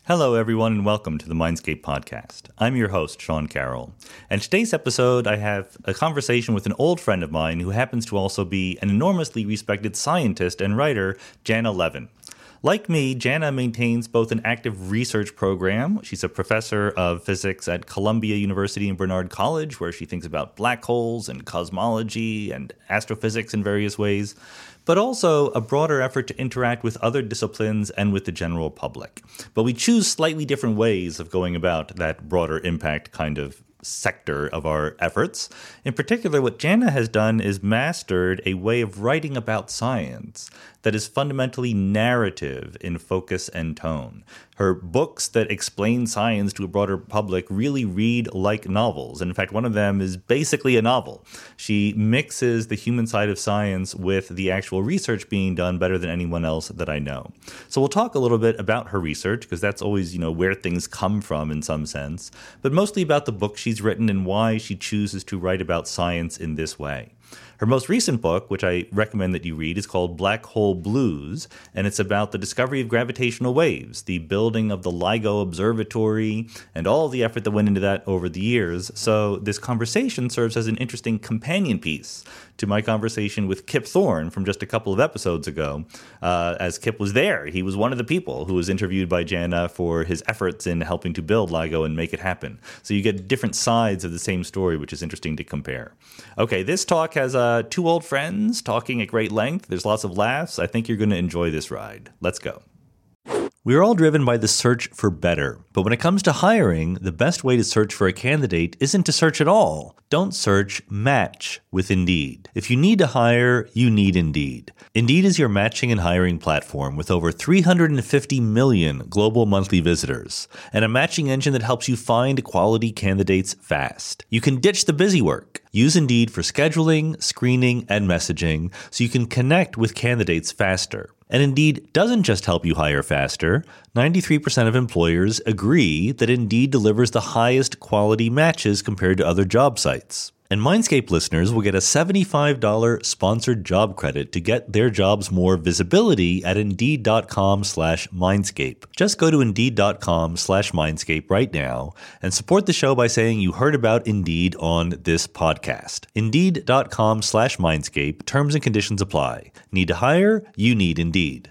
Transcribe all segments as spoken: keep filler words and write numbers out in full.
Hello, everyone, and welcome to the Mindscape podcast. I'm your host, Sean Carroll. And today's episode, I have a conversation with an old friend of mine who happens to also be an enormously respected scientist and writer, Janna Levin. Like me, Janna maintains both an active research program. She's a professor of physics at Columbia University and Barnard College, where she thinks about black holes and cosmology and astrophysics in various ways, but also a broader effort to interact with other disciplines and with the general public. But we choose slightly different ways of going about that broader impact kind of sector of our efforts. In particular, what Janna has done is mastered a way of writing about science that is fundamentally narrative in focus and tone. Her books that explain science to a broader public really read like novels. And in fact, one of them is basically a novel. She mixes the human side of science with the actual research being done better than anyone else that I know. So we'll talk a little bit about her research, because that's always, you know, where things come from in some sense, but mostly about the book she's written and why she chooses to write about science in this way. Her most recent book, which I recommend that you read, is called Black Hole Blues, and it's about the discovery of gravitational waves, the building of the LIGO Observatory, and all the effort that went into that over the years. So this conversation serves as an interesting companion piece to my conversation with Kip Thorne from just a couple of episodes ago, uh, as Kip was there. He was one of the people who was interviewed by Janna for his efforts in helping to build LIGO and make it happen. So you get different sides of the same story, which is interesting to compare. Okay, this talk has uh, two old friends talking at great length. There's lots of laughs. I think you're going to enjoy this ride. Let's go. We're all driven by the search for better. But when it comes to hiring, the best way to search for a candidate isn't to search at all. Don't search, match with Indeed. If you need to hire, you need Indeed. Indeed is your matching and hiring platform with over three hundred fifty million global monthly visitors and a matching engine that helps you find quality candidates fast. You can ditch the busy work. Use Indeed for scheduling, screening, and messaging so you can connect with candidates faster. And Indeed doesn't just help you hire faster. ninety-three percent of employers agree that Indeed delivers the highest quality matches compared to other job sites. And Mindscape listeners will get a seventy-five dollars sponsored job credit to get their jobs more visibility at Indeed.com slash Mindscape. Just go to Indeed.com slash Mindscape right now and support the show by saying you heard about Indeed on this podcast. Indeed.com slash Mindscape. Terms and conditions apply. Need to hire? You need Indeed.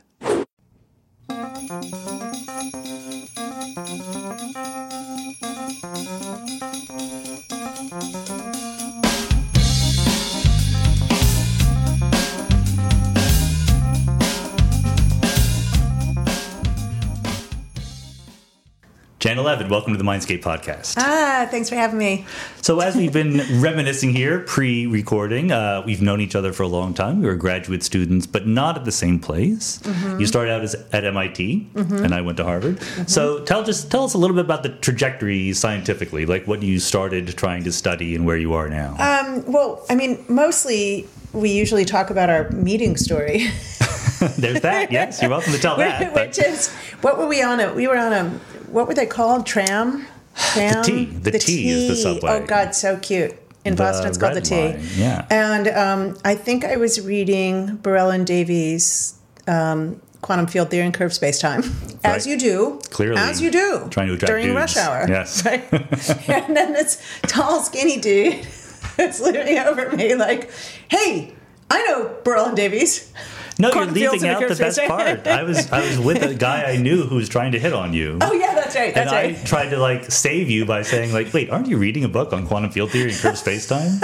Janna Levin, welcome to the Mindscape podcast. Ah, thanks for having me. So as we've been reminiscing here, pre-recording, uh, we've known each other for a long time. We were graduate students, but not at the same place. Mm-hmm. You started out as, at M I T, mm-hmm. and I went to Harvard. Mm-hmm. So tell just tell us a little bit about the trajectory scientifically, like what you started trying to study and where you are now. Um, well, I mean, mostly we usually talk about our meeting story. There's that, yes. You're welcome to tell that. Which but. is, what were we on? A, we were on a... What were they called? Tram? Tram? The T. The, the T, T is the subway. Oh, God, so cute. In the Boston, it's called the T. Line. Yeah. And um, I think I was reading Borel and Davies' um, Quantum Field Theory and Curved Spacetime, right. as you do. Clearly. As you do. Trying to attract during dudes. rush hour. Yes. Right? And then this tall, skinny dude is looking over me like, hey, I know Borel and Davies. No, Quantum you're leaving out the best part. I was I was with a guy I knew who was trying to hit on you. Oh, yeah, that's right. That's and right. I tried to, like, save you by saying, like, wait, aren't you reading a book on quantum field theory and curved spacetime?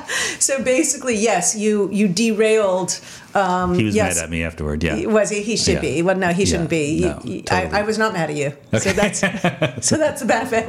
So basically, yes, you, you derailed... Um, he was yes. mad at me afterward, yeah. Was he? He should yeah. be. Well, no, he shouldn't yeah. be. No, you, totally. I, I was not mad at you. Okay. So that's so that's the benefit.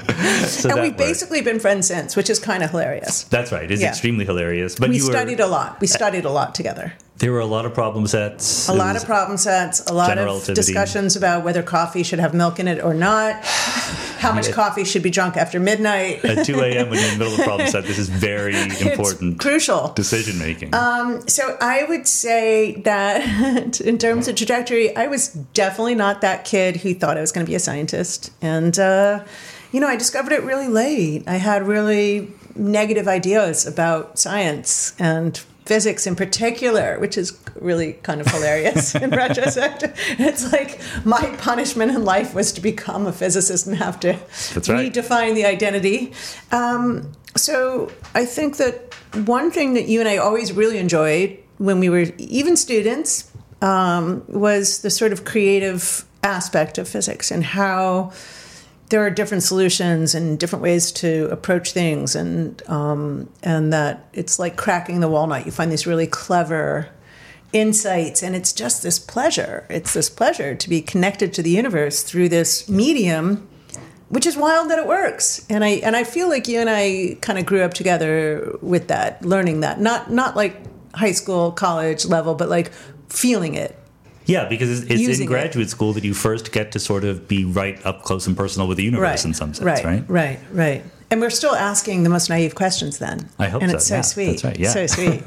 So and that we've worked. basically been friends since, which is kind of hilarious. That's right. It's yeah. extremely hilarious. But we you studied were, a lot. We studied a lot together. There were a lot of problem sets. A it lot of problem sets. A lot of relativity. discussions about whether coffee should have milk in it or not. How much yeah. coffee should be drunk after midnight. At two a.m. when you're in the middle of a problem set, this is very important. It's crucial. Decision making. Um, so I would say that in terms of trajectory, I was definitely not that kid who thought I was going to be a scientist. And, uh, you know, I discovered it really late. I had really negative ideas about science and physics in particular, which is really kind of hilarious in retrospect. It's like my punishment in life was to become a physicist and have to That's right. redefine the identity. Um, so I think that one thing that you and I always really enjoyed when we were even students um, was the sort of creative aspect of physics and how there are different solutions and different ways to approach things, and um, and that it's like cracking the walnut. You find these really clever insights, and it's just this pleasure. It's this pleasure to be connected to the universe through this medium, which is wild that it works. And I and I feel like you and I kind of grew up together with that, learning that, not not like high school, college level, but like feeling it. Yeah, because it's, it's in Using graduate it. school that you first get to sort of be right up close and personal with the universe Right, in some sense, right? right? Right, right. And we're still asking the most naive questions then. I hope and so. it's so Yeah, sweet. that's right, yeah. So sweet.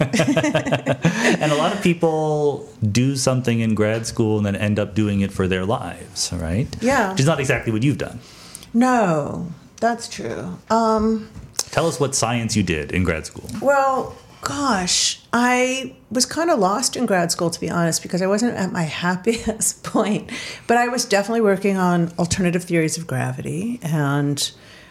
And a lot of people do something in grad school and then end up doing it for their lives, right? Yeah. Which is not exactly what you've done. No, that's true. Um, Tell us what science you did in grad school. well, gosh, I was kind of lost in grad school, to be honest, because I wasn't at my happiest point. But I was definitely working on alternative theories of gravity and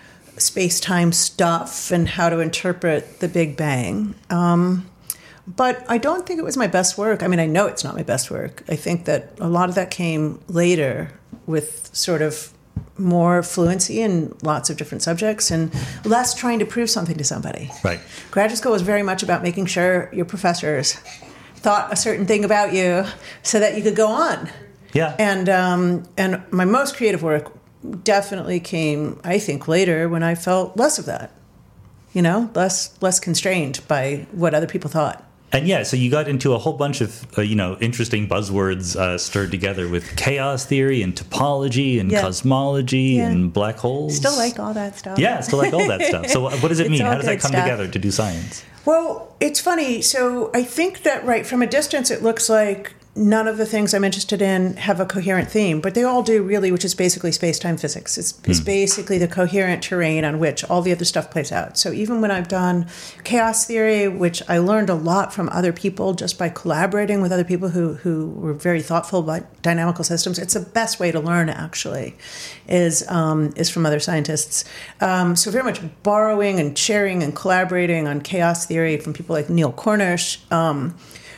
space-time stuff and how to interpret the Big Bang. Um, but I don't think it was my best work. I mean, I know it's not my best work. I think that a lot of that came later with sort of more fluency in lots of different subjects and less trying to prove something to somebody. Right. Graduate school was very much about making sure your professors thought a certain thing about you so that you could go on. Yeah. And um, and my most creative work definitely came, I think, later when I felt less of that. You know, less less constrained by what other people thought. And yeah, so you got into a whole bunch of, uh, you know, interesting buzzwords uh, stirred together with chaos theory and topology and Yeah. cosmology Yeah. and black holes. Still like all that stuff. Yeah, still like all that stuff. So what does it It's mean? all How does that good come stuff. together to do science? Well, it's funny. So I think that, right, from a distance, it looks like none of the things I'm interested in have a coherent theme, but they all do really, which is basically space-time physics. It's, it's basically the coherent terrain on which all the other stuff plays out. So even when I've done chaos theory, which I learned a lot from other people just by collaborating with other people who, who were very thoughtful about dynamical systems, it's the best way to learn, actually, is um, is from other scientists. Um, so very much borrowing and sharing and collaborating on chaos theory from people like Neil Cornish. Um,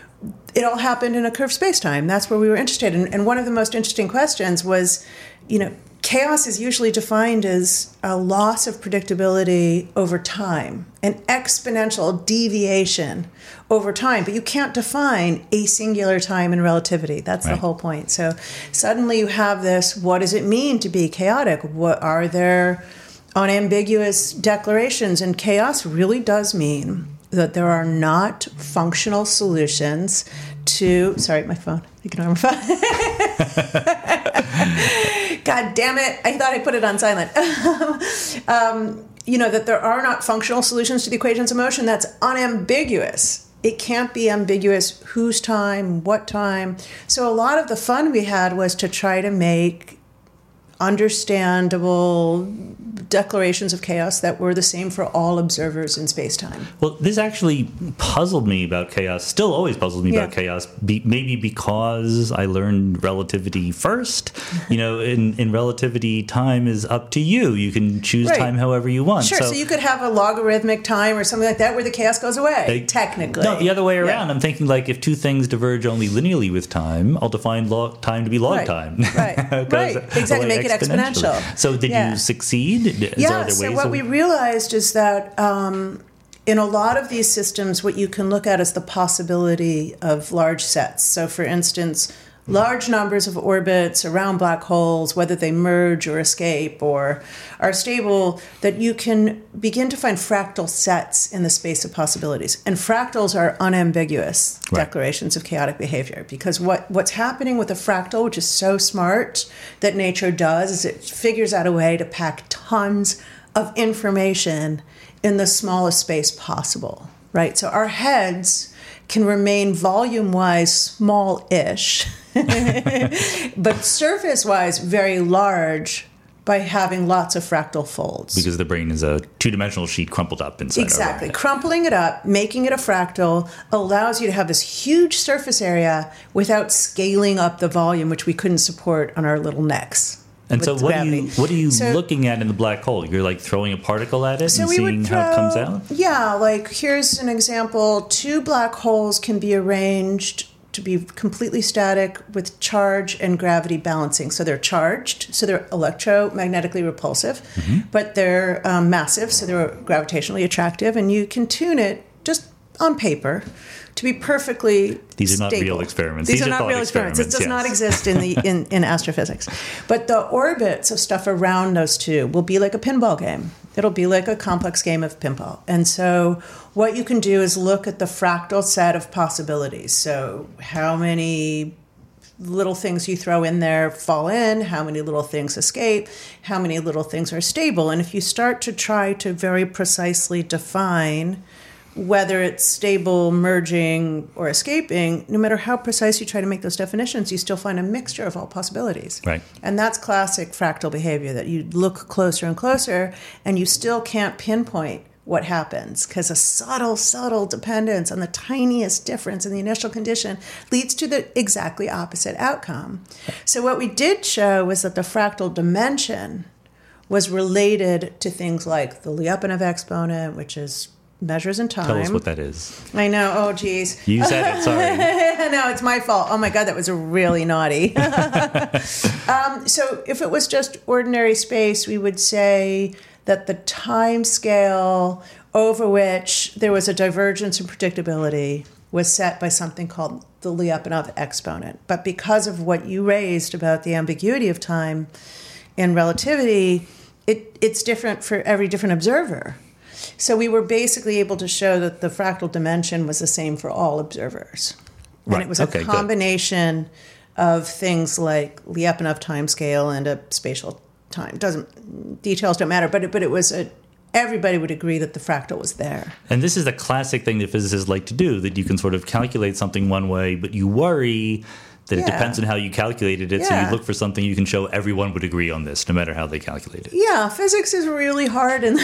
It all happened in a curved space-time. That's where we were interested. And, and one of the most interesting questions was, you know, chaos is usually defined as a loss of predictability over time, an exponential deviation over time. But you can't define a singular time in relativity. That's Right. the whole point. So suddenly you have this, what does it mean to be chaotic? What are there unambiguous declarations? And chaos really does mean that there are not functional solutions to, sorry, my phone, ignore my phone. God damn it, I thought I put it on silent. um, you know, that there are not functional solutions to the equations of motion. That's unambiguous. It can't be ambiguous whose time, what time. So a lot of the fun we had was to try to make understandable declarations of chaos that were the same for all observers in space-time. Well, this actually puzzled me about chaos, still always puzzles me Yeah. about chaos, be, maybe because I learned relativity first. You know, in, in relativity, time is up to you. You can choose Right. time however you want. Sure, so, you could have a logarithmic time or something like that where the chaos goes away, They- technically. No, the other way Yeah. around. I'm thinking like if two things diverge only linearly with time, I'll define log time to be log Right. time. Right. 'Cause Right. Exactly. away Make it exponential. So did Yeah. you succeed? Is Yeah, there other so ways what of- we realized is that um, in a lot of these systems, what you can look at is the possibility of large sets. So for instance, large numbers of orbits around black holes, whether they merge or escape or are stable, that you can begin to find fractal sets in the space of possibilities. And fractals are unambiguous Right. declarations of chaotic behavior, because what, what's happening with a fractal, which is so smart that nature does, is it figures out a way to pack tons of information in the smallest space possible, right? So our heads can remain volume-wise small-ish, but surface-wise very large by having lots of fractal folds. Because the brain is a two-dimensional sheet crumpled up inside. Exactly. Our brain. Crumpling it up, making it a fractal, allows you to have this huge surface area without scaling up the volume, which we couldn't support on our little necks. And so what gravity. are you what are you so, looking at in the black hole? You're like throwing a particle at it so and we seeing would throw, how it comes out? Yeah, like here's an example. Two black holes can be arranged to be completely static with charge and gravity balancing. So they're charged, so they're electromagnetically repulsive, mm-hmm. but they're um, massive, so they're gravitationally attractive, and you can tune it just on paper to be perfectly These are not stable. real experiments. These, These are, are not real experiments. It does yes. not exist in the in, in astrophysics. But the orbits of stuff around those two will be like a pinball game. It'll be like a complex game of pinball. And so what you can do is look at the fractal set of possibilities. So how many little things you throw in there fall in, how many little things escape, how many little things are stable. And if you start to try to very precisely define whether it's stable, merging, or escaping, no matter how precise you try to make those definitions, you still find a mixture of all possibilities. Right. And that's classic fractal behavior, that you look closer and closer, and you still can't pinpoint what happens, because a subtle, subtle dependence on the tiniest difference in the initial condition leads to the exactly opposite outcome. So what we did show was that the fractal dimension was related to things like the Lyapunov exponent, which is measures in time. Tell us what that is. I know. Oh, geez. You said it. Sorry. No, it's my fault. Oh, my God, that was really naughty. um, so if it was just ordinary space, we would say that the time scale over which there was a divergence in predictability was set by something called the Lyapunov exponent. But because of what you raised about the ambiguity of time in relativity, it, it's different for every different observer. So we were basically able to show that the fractal dimension was the same for all observers. And right. it was a okay, combination good. of things like Lyapunov timescale and a spatial time. Doesn't details don't matter, but it, but it was a everybody would agree that the fractal was there. And this is the classic thing that physicists like to do, that you can sort of calculate something one way, but you worry that yeah. it depends on how you calculated it, yeah. so you look for something you can show everyone would agree on this, no matter how they calculate it. Yeah, physics is really hard in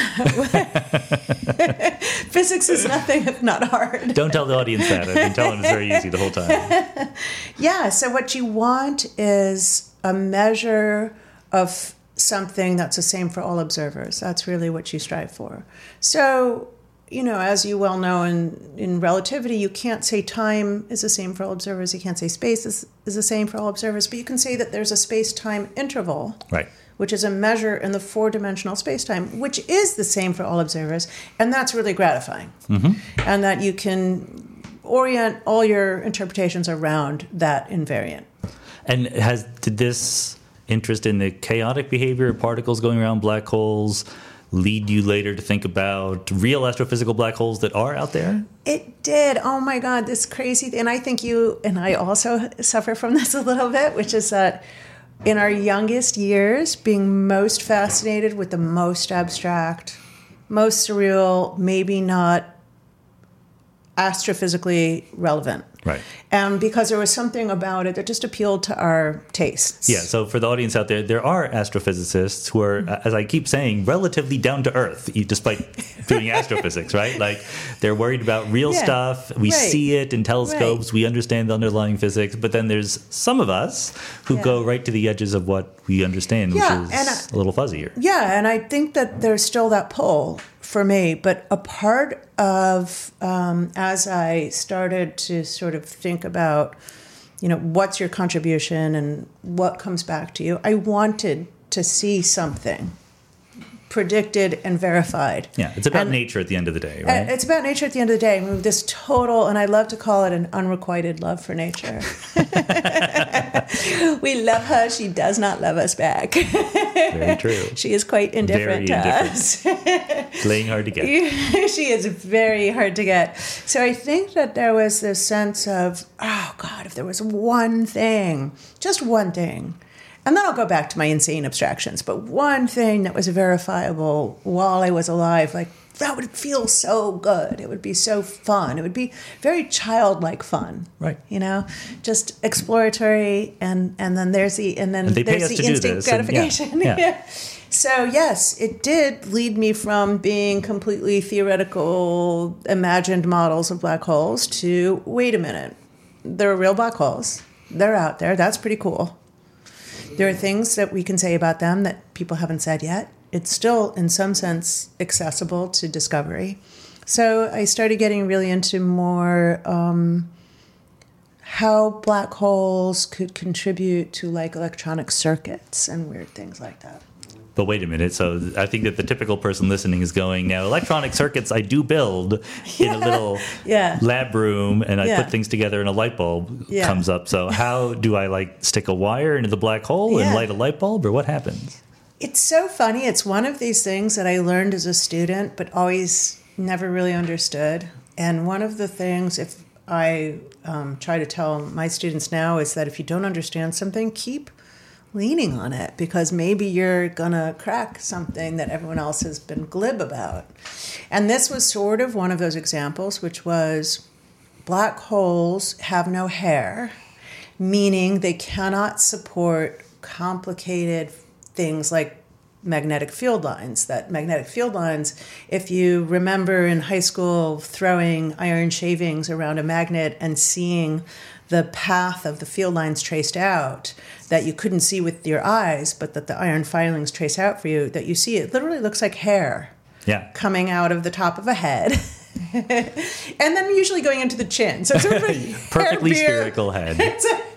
that way. Physics is nothing if not hard. Don't tell the audience that. I've been telling them it's very easy the whole time. Yeah, so what you want is a measure of something that's the same for all observers. That's really what you strive for. So, you know, as you well know, in, in relativity, you can't say time is the same for all observers. You can't say space is, is the same for all observers. But you can say that there's a space-time interval, right, which is a measure in the four-dimensional space-time, which is the same for all observers. And that's really gratifying. Mm-hmm. And that you can orient all your interpretations around that invariant. And has did this interest in the chaotic behavior of particles going around black holes lead you later to think about real astrophysical black holes that are out there? It did. Oh my God, this crazy thing. And I think you and I also suffer from this a little bit, which is that in our youngest years, being most fascinated with the most abstract, most surreal, maybe not astrophysically relevant. Right. And because there was something about it that just appealed to our tastes. Yeah, so for the audience out there, there are astrophysicists who are, as I keep saying, relatively down to earth, despite doing astrophysics, right? Like, they're worried about real yeah, stuff. We right, see it in telescopes. Right. We understand the underlying physics. But then there's some of us who yeah. go right to the edges of what we understand, yeah, which is and I, a little fuzzier. Yeah, and I think that there's still that pull for me. But a part of, um, as I started to sort of think about, you know, what's your contribution and what comes back to you, I wanted to see something predicted and verified. Yeah, it's about and nature at the end of the day, right? It's about nature at the end of the day. I mean, this total, and I love to call it an unrequited love for nature. We love her. She does not love us back. Very true. She is quite indifferent very to indifferent. us. Playing hard to get. She is very hard to get. So I think that there was this sense of, oh, God, if there was one thing, just one thing, and then I'll go back to my insane abstractions, but one thing that was verifiable while I was alive, like that would feel so good. It would be so fun. It would be very childlike fun. Right. You know, just exploratory, and, and then there's the and then and they pay there's us the to do instant this, and- gratification. yeah, yeah. So yes, it did lead me from being completely theoretical, imagined models of black holes to, wait a minute, there are real black holes. They're out there. That's pretty cool. There are things that we can say about them that people haven't said yet. It's still, in some sense, accessible to discovery. So I started getting really into more um, how black holes could contribute to like electronic circuits and weird things like that. But wait a minute. So I think that the typical person listening is going, now, electronic circuits I do build in a little Yeah. lab room, and I Yeah. put things together and a light bulb Yeah. comes up. So how do I, like, stick a wire into the black hole and Yeah. light a light bulb, or what happens? It's so funny. It's one of these things that I learned as a student, but always never really understood. And one of the things, if I um, try to tell my students now, is that if you don't understand something, keep leaning on it, because maybe you're gonna crack something that everyone else has been glib about. And this was sort of one of those examples, which was black holes have no hair, meaning they cannot support complicated things like magnetic field lines. That magnetic field lines, if you remember in high school throwing iron shavings around a magnet and seeing the path of the field lines traced out that you couldn't see with your eyes, but that the iron filings trace out for you, that you see it literally looks like hair Yeah. coming out of the top of a head. And then usually going into the chin. So it's sort of a Perfectly hair beard. spherical head. It's a,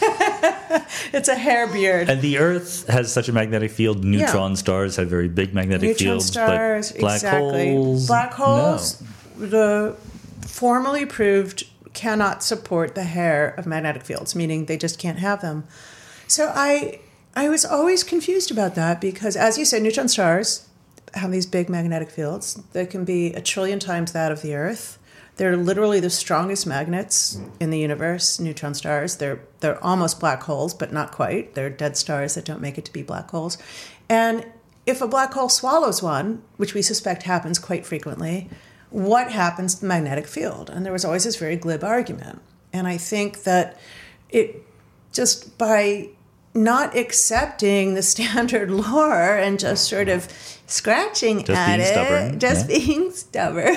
it's a hair beard. And the Earth has such a magnetic field. Neutron stars have very big magnetic Neutron fields. stars, but black exactly. holes, Black holes, no. the formally proved cannot support the hair of magnetic fields, meaning they just can't have them. So I I was always confused about that because, as you said, neutron stars have these big magnetic fields that can be a trillion times that of the Earth. They're literally the strongest magnets in the universe, neutron stars. They're they're almost black holes, but not quite. They're dead stars that don't make it to be black holes. And if a black hole swallows one, which we suspect happens quite frequently, what happens to the magnetic field? And there was always this very glib argument. And I think that it just by not accepting the standard lore and just sort of scratching Just at being it, stubborn, just yeah. being stubborn,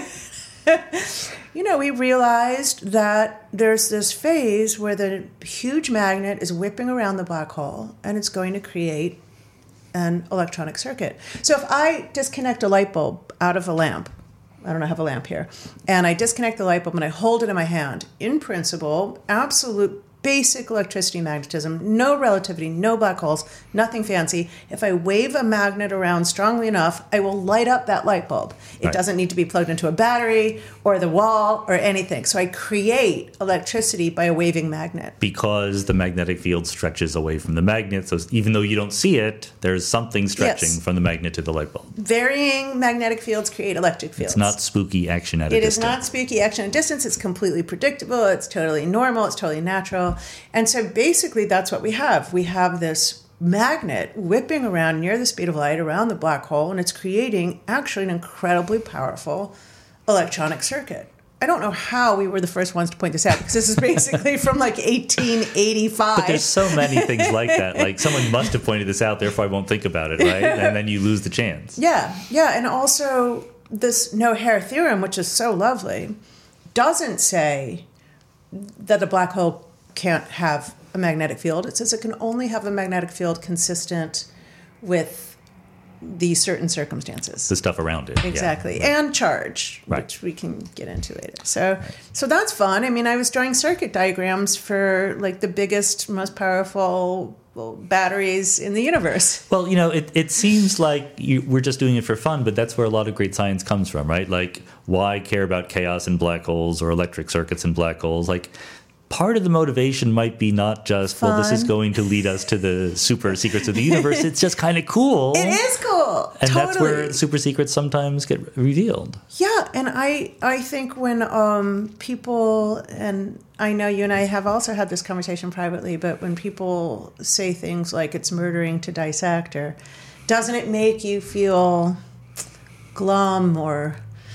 you know, we realized that there's this phase where the huge magnet is whipping around the black hole and it's going to create an electronic circuit. So if I disconnect a light bulb out of a lamp, I don't have a lamp here, and I disconnect the light bulb and I hold it in my hand, in principle, absolute basic electricity magnetism, no relativity, no black holes, nothing fancy. If I wave a magnet around strongly enough, I will light up that light bulb. It Right. doesn't need to be plugged into a battery or the wall or anything. So I create electricity by a waving magnet. Because the magnetic field stretches away from the magnet. So even though you don't see it, there's something stretching Yes. from the magnet to the light bulb. Varying magnetic fields create electric fields. It's not spooky action at a It is distance. not spooky action at distance. It's completely predictable. It's totally normal. It's totally natural. And so basically that's what we have. We have this magnet whipping around near the speed of light around the black hole, and it's creating actually an incredibly powerful electronic circuit. I don't know how we were the first ones to point this out, because this is basically from like eighteen eighty-five. But there's so many things like that. Like someone must have pointed this out, therefore I won't think about it, right? And then you lose the chance. Yeah, yeah. And also this no hair theorem, which is so lovely, doesn't say that a black hole can't have a magnetic field. It says it can only have a magnetic field consistent with these certain circumstances. The stuff around it. yeah. Exactly. And charge, Right. which we can get into later. So so that's fun. I mean, I was drawing circuit diagrams for like the biggest, most powerful well, batteries in the universe. Well, you know, it, it seems like you, we're just doing it for fun, but that's where a lot of great science comes from, right? Like, why care about chaos in black holes or electric circuits in black holes? Like, part of the motivation might be not just, well, this is Fun. going to lead us to the super secrets of the universe. It's just kind of cool. It is cool. And totally. that's where super secrets sometimes get revealed. Yeah, and I I think when um, people, and I know you and I have also had this conversation privately, but when people say things like it's murdering to dissect, or doesn't it make you feel glum or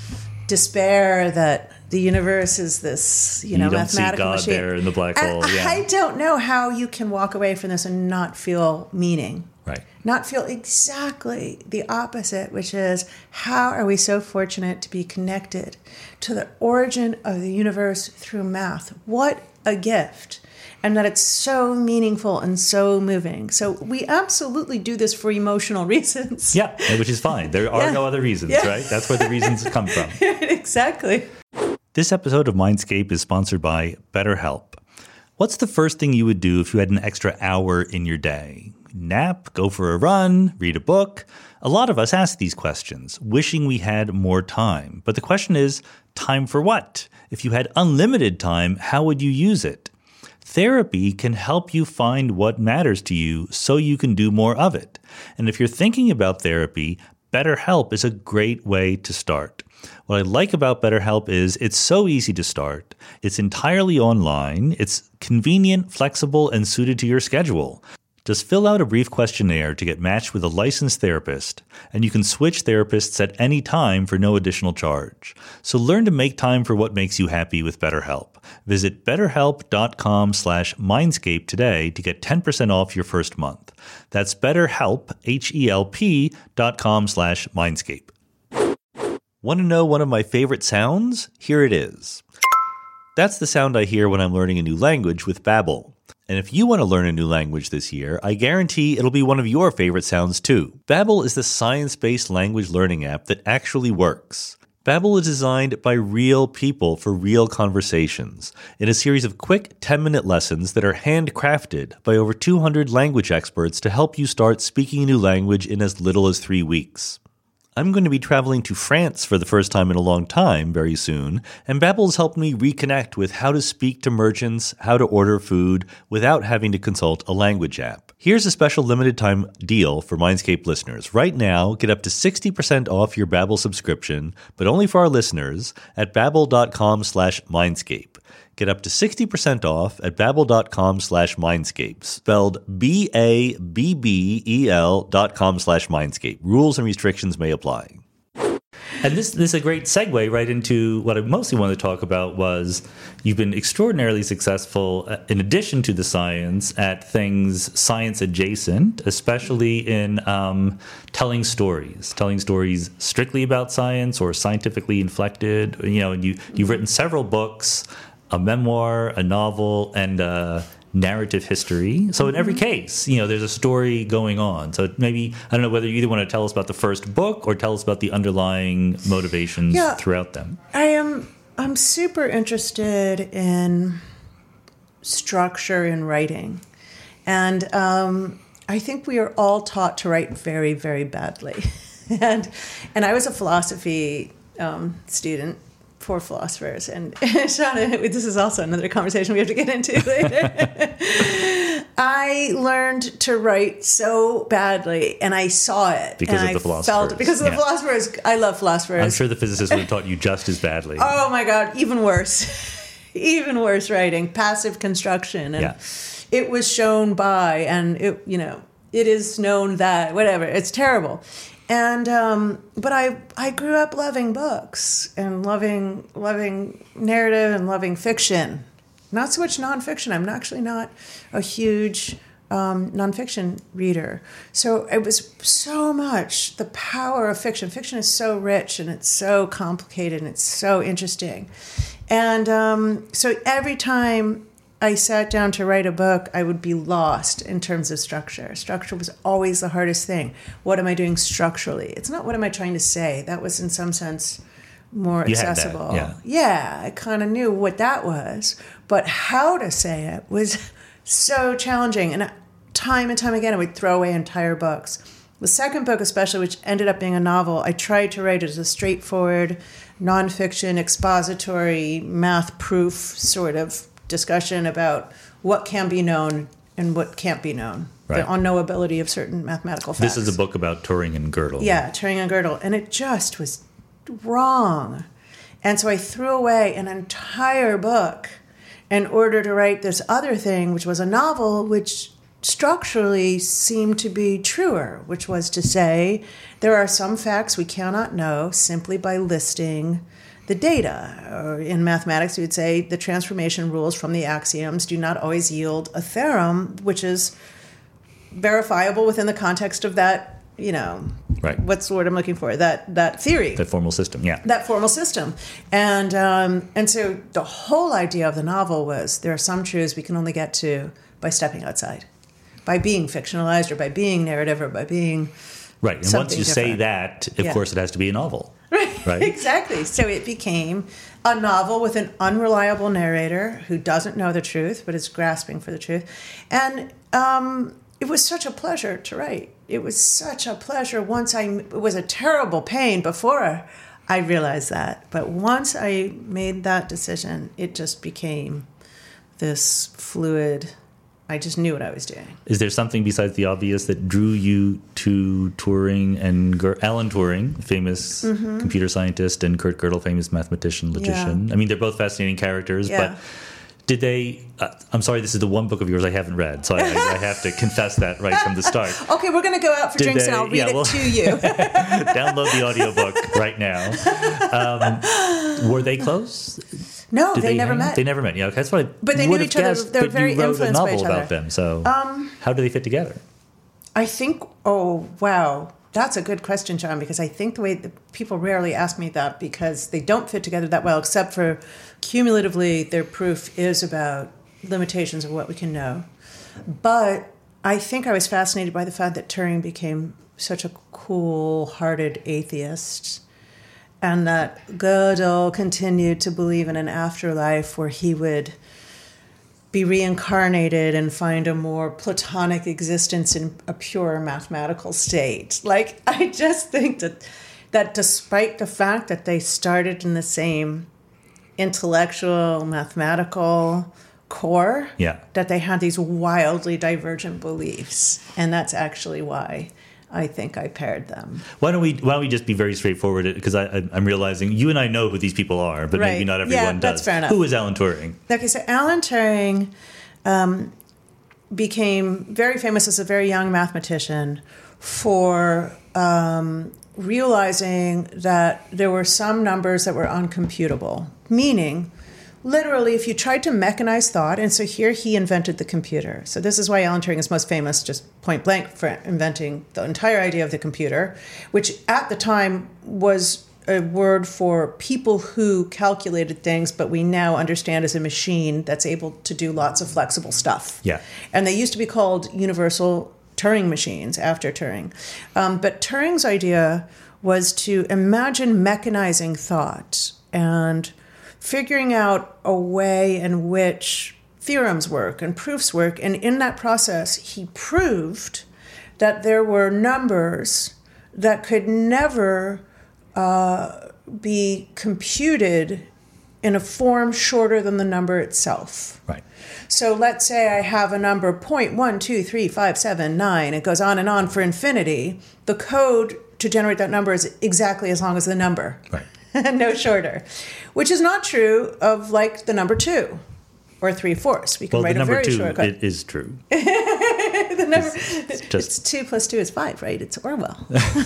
despair that the universe is this, you know, you don't mathematical see God machine. there in the black and hole. Yeah. I don't know how you can walk away from this and not feel meaning. Right. Not feel exactly the opposite, which is how are we so fortunate to be connected to the origin of the universe through math? What a gift. And that it's so meaningful and so moving. So we absolutely do this for emotional reasons. Yeah, which is fine. There are Yeah. no other reasons, Yeah. right? That's where the reasons come from. Exactly. This episode of Mindscape is sponsored by BetterHelp. What's the first thing you would do if you had an extra hour in your day? Nap, go for a run, read a book? A lot of us ask these questions, wishing we had more time. But the question is, time for what? If you had unlimited time, how would you use it? Therapy can help you find what matters to you so you can do more of it. And if you're thinking about therapy, BetterHelp is a great way to start. What I like about BetterHelp is it's so easy to start. It's entirely online. It's convenient, flexible, and suited to your schedule. Just fill out a brief questionnaire to get matched with a licensed therapist, and you can switch therapists at any time for no additional charge. So learn to make time for what makes you happy with BetterHelp. Visit betterhelp.com slash mindscape today to get ten percent off your first month. That's betterhelp, H-E-L-P dot com slash mindscape. Want to know one of my favorite sounds? Here it is. That's the sound I hear when I'm learning a new language with Babbel. And if you want to learn a new language this year, I guarantee it'll be one of your favorite sounds too. Babbel is the science-based language learning app that actually works. Babbel is designed by real people for real conversations in a series of quick ten-minute lessons that are handcrafted by over two hundred language experts to help you start speaking a new language in as little as three weeks. I'm going to be traveling to France for the first time in a long time very soon, and Babbel's helped me reconnect with how to speak to merchants, how to order food, without having to consult a language app. Here's a special limited time deal for Mindscape listeners. Right now, get up to sixty percent off your Babbel subscription, but only for our listeners, at babbel.com slash mindscape. Get up to sixty percent off at babbel.com slash mindscape, spelled B A B B E L dot com slash mindscape. Rules and restrictions may apply. And this, this is a great segue right into what I mostly wanted to talk about was you've been extraordinarily successful, uh, in addition to the science, at things science adjacent, especially in um, telling stories, telling stories strictly about science or scientifically inflected. You know, and you, you've written several books, a memoir, a novel, and a narrative history. So in every case, you know, there's a story going on. So maybe, I don't know whether you either want to tell us about the first book or tell us about the underlying motivations Yeah. throughout them. I am I'm super interested in structure in writing. And um, I think we are all taught to write very, very badly. and and I was a philosophy um, student. Poor philosophers. And Sean, this is also another conversation we have to get into later. I learned to write so badly, and I saw it. Because and of the I philosophers. Felt it. Because of Yeah. the philosophers. I love philosophers. I'm sure the physicists would have taught you just as badly. Oh my God, even worse. Even worse writing, passive construction. And Yeah. it was shown by, and it, you know, it is known that, whatever. It's terrible. And um, but I I grew up loving books and loving loving narrative and loving fiction, not so much nonfiction. I'm actually not a huge um, nonfiction reader. So it was so much the power of fiction. Fiction is so rich and it's so complicated and it's so interesting. And um, so every time I sat down to write a book, I would be lost in terms of structure. Structure was always the hardest thing. What am I doing structurally? It's not what am I trying to say. That was in some sense more You had that, accessible. yeah. yeah, I kind of knew what that was. But how to say it was so challenging. And time and time again, I would throw away entire books. The second book especially, which ended up being a novel, I tried to write it as a straightforward, nonfiction, expository, math-proof sort of discussion about what can be known and what can't be known. Right. The unknowability of certain mathematical facts. This is a book about Turing and Gödel. Yeah, Turing and Gödel. And it just was wrong. And so I threw away an entire book in order to write this other thing, which was a novel, which structurally seemed to be truer, which was to say there are some facts we cannot know simply by listing the data. Or in mathematics, we would say the transformation rules from the axioms do not always yield a theorem, which is verifiable within the context of that, you know, right. what's the word I'm looking for? That that theory. That formal system, yeah. That formal system. And um, and so the whole idea of the novel was there are some truths we can only get to by stepping outside, by being fictionalized or by being narrative or by being right. And once you different. say that, of yeah. course, it has to be a novel. Right. Right. Exactly. So it became a novel with an unreliable narrator who doesn't know the truth but is grasping for the truth. And um, it was such a pleasure to write. It was such a pleasure once I, it was a terrible pain before I realized that. But once I made that decision, it just became this fluid, I just knew what I was doing. Is there something besides the obvious that drew you to Turing and Ger- Alan Turing, famous mm-hmm. computer scientist, and Kurt Gödel, famous mathematician, logician? Yeah. I mean, they're both fascinating characters, yeah. but did they... Uh, I'm sorry, this is the one book of yours I haven't read, so I, I, I have to confess that right from the start. Okay, we're going to go out for did drinks they, and I'll read yeah, it well, to you. Download the audiobook right now. Um, were they close? No, Did they, they never hang? met. They never met. Yeah, that's what I But they would knew have each other. guessed, They were but very you wrote a influenced by novel each about other. them. So Um, how do they fit together? I think, oh, wow. That's a good question, John, because I think the way the people rarely ask me that because they don't fit together that well, except for cumulatively their proof is about limitations of what we can know. But I think I was fascinated by the fact that Turing became such a cool-hearted atheist and that Gödel continued to believe in an afterlife where he would be reincarnated and find a more platonic existence in a pure mathematical state. Like, I just think that that despite the fact that they started in the same intellectual, mathematical core, yeah. that they had these wildly divergent beliefs. And that's actually why I think I paired them. Why don't we Why don't we just be very straightforward? Because I, I, I'm realizing you and I know who these people are, but right. maybe not everyone yeah, does. That's fair enough. Who is Alan Turing? Okay, so Alan Turing um, became very famous as a very young mathematician for um, realizing that there were some numbers that were uncomputable, meaning literally, if you tried to mechanize thought, and so here he invented the computer. So this is why Alan Turing is most famous, just point blank, for inventing the entire idea of the computer, which at the time was a word for people who calculated things, but we now understand as a machine that's able to do lots of flexible stuff. Yeah. And they used to be called universal Turing machines after Turing. Um, but Turing's idea was to imagine mechanizing thought and figuring out a way in which theorems work and proofs work. And in that process, he proved that there were numbers that could never uh, be computed in a form shorter than the number itself. Right. So let's say I have a number zero point one two three five seven nine. It goes on and on for infinity. The code to generate that number is exactly as long as the number. Right. No shorter, which is not true of like the number two or three fourths. We can well, write the a number very two short code. It is true. the number, it's, it's, just... it's two plus two is five, right? It's Orwell.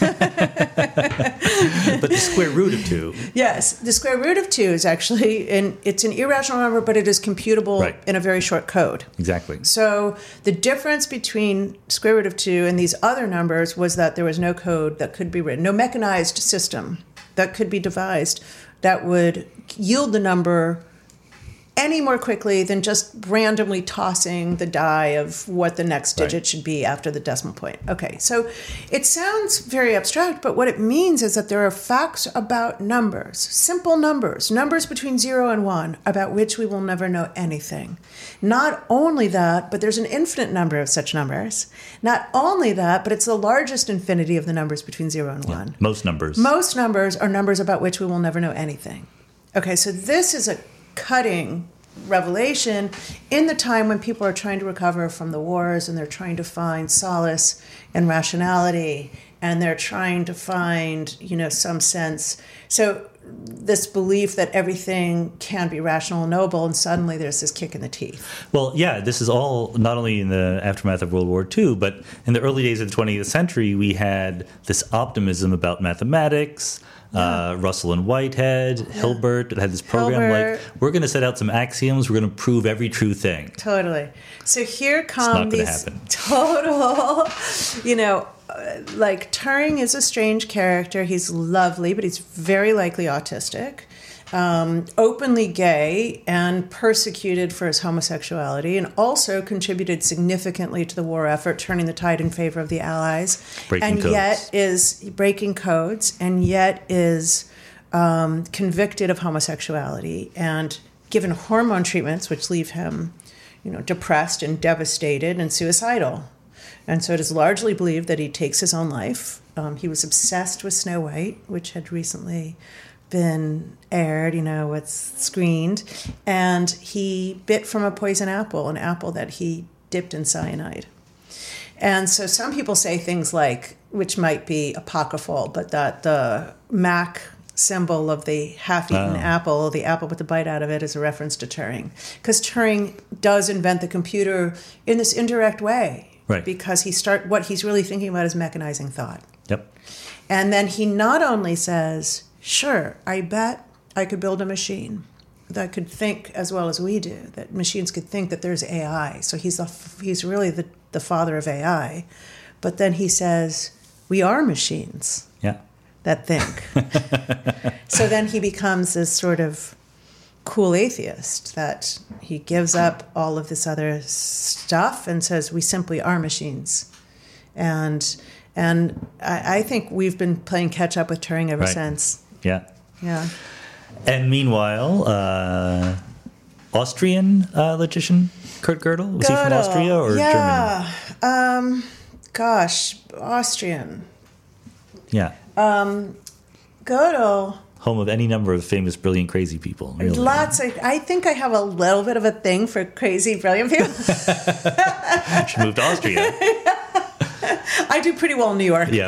But the square root of two. Yes, the square root of two is actually, and it's an irrational number, but it is computable right. in a very short code. Exactly. So the difference between square root of two and these other numbers was that there was no code that could be written, no mechanized system that could be devised that would yield the number any more quickly than just randomly tossing the die of what the next digit right. should be after the decimal point. Okay, so it sounds very abstract, but what it means is that there are facts about numbers, simple numbers, numbers between zero and one, about which we will never know anything. Not only that, but there's an infinite number of such numbers. Not only that, but it's the largest infinity of the numbers between zero and yeah, one. Most numbers. Most numbers are numbers about which we will never know anything. Okay, so this is a cutting revelation in the time when people are trying to recover from the wars and they're trying to find solace and rationality and they're trying to find, you know, some sense. So this belief that everything can be rational and noble, and suddenly there's this kick in the teeth. Well, yeah, this is all not only in the aftermath of World War Two, but in the early days of the twentieth century, we had this optimism about mathematics. Yeah. Uh, Russell and Whitehead, yeah. Hilbert had this program Hilbert. like, we're going to set out some axioms, we're going to prove every true thing. Totally. So here come these happen. total, you know, uh, like Turing is a strange character. He's lovely, but he's very likely autistic, um, openly gay, and persecuted for his homosexuality, and also contributed significantly to the war effort, turning the tide in favor of the Allies. Breaking and codes. yet is breaking codes, and yet is um, convicted of homosexuality and given hormone treatments, which leave him, you know, depressed and devastated and suicidal. And so it is largely believed that he takes his own life. Um, he was obsessed with Snow White, which had recently been aired, you know, it's screened. And he bit from a poison apple, an apple that he dipped in cyanide. And so some people say things like, which might be apocryphal, but that the Mac symbol of the half-eaten oh. apple, the apple with the bite out of it, is a reference to Turing. Because Turing does invent the computer in this indirect way. Right. Because he start what he's really thinking about is mechanizing thought. Yep. And then he not only says, sure, I bet I could build a machine that could think as well as we do, that machines could think that there's A I. So he's a, he's really the, the father of A I. But then he says, we are machines yeah. that think. So then he becomes this sort of cool atheist that he gives up all of this other stuff and says, we simply are machines. And and I, I think we've been playing catch up with Turing ever right. since. Yeah. Yeah. And meanwhile, uh, Austrian uh, logician Kurt Gödel, was Gödel. he from Austria or yeah. Germany? Um, gosh, Austrian. Yeah. Um, Gödel. Home of any number of famous, brilliant, crazy people. Really. Lots of, I think I have a little bit of a thing for crazy, brilliant people. Should move to Austria. I do pretty well in New York. Yeah,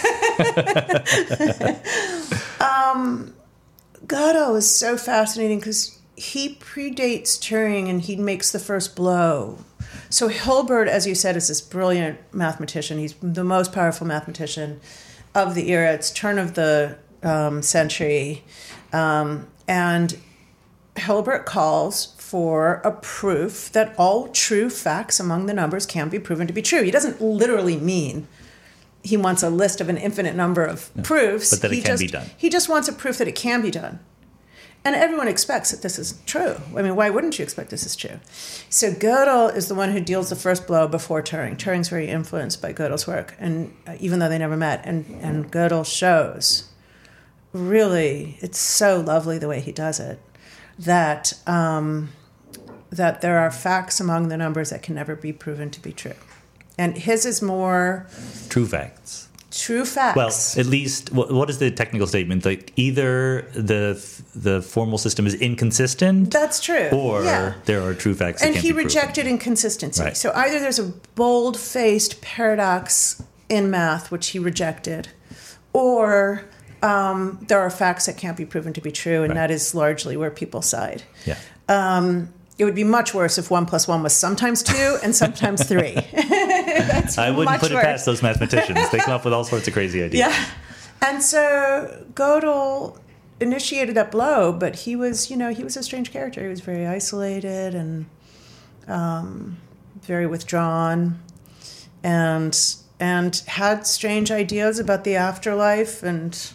okay. um, Gödel is so fascinating because he predates Turing and he makes the first blow. So Hilbert, as you said, is this brilliant mathematician. He's the most powerful mathematician of the era. It's turn of the um, century. Um, and Hilbert calls for a proof that all true facts among the numbers can be proven to be true. He doesn't literally mean he wants a list of an infinite number of no, proofs. But that he it can just, be done. He just wants a proof that it can be done. And everyone expects that this is true. I mean, why wouldn't you expect this is true? So Gödel is the one who deals the first blow before Turing. Turing's very influenced by Gödel's work, and uh, even though they never met. And, and Gödel shows, really, it's so lovely the way he does it, that um, that there are facts among the numbers that can never be proven to be true. And his is more... True facts. True facts. Well, at least, what is the technical statement? Like either the the formal system is inconsistent. That's true. Or yeah. there are true facts that and can't he be proven. rejected inconsistency. Right. So either there's a bold-faced paradox in math, which he rejected, or um, there are facts that can't be proven to be true, and right. that is largely where people side. Yeah. Um, it would be much worse if one plus one was sometimes two and sometimes three. That's I wouldn't much put worse. it past those mathematicians. They come up with all sorts of crazy ideas. Yeah. And so Gödel initiated that blow, but he was, you know, he was a strange character. He was very isolated and um, very withdrawn, and and had strange ideas about the afterlife and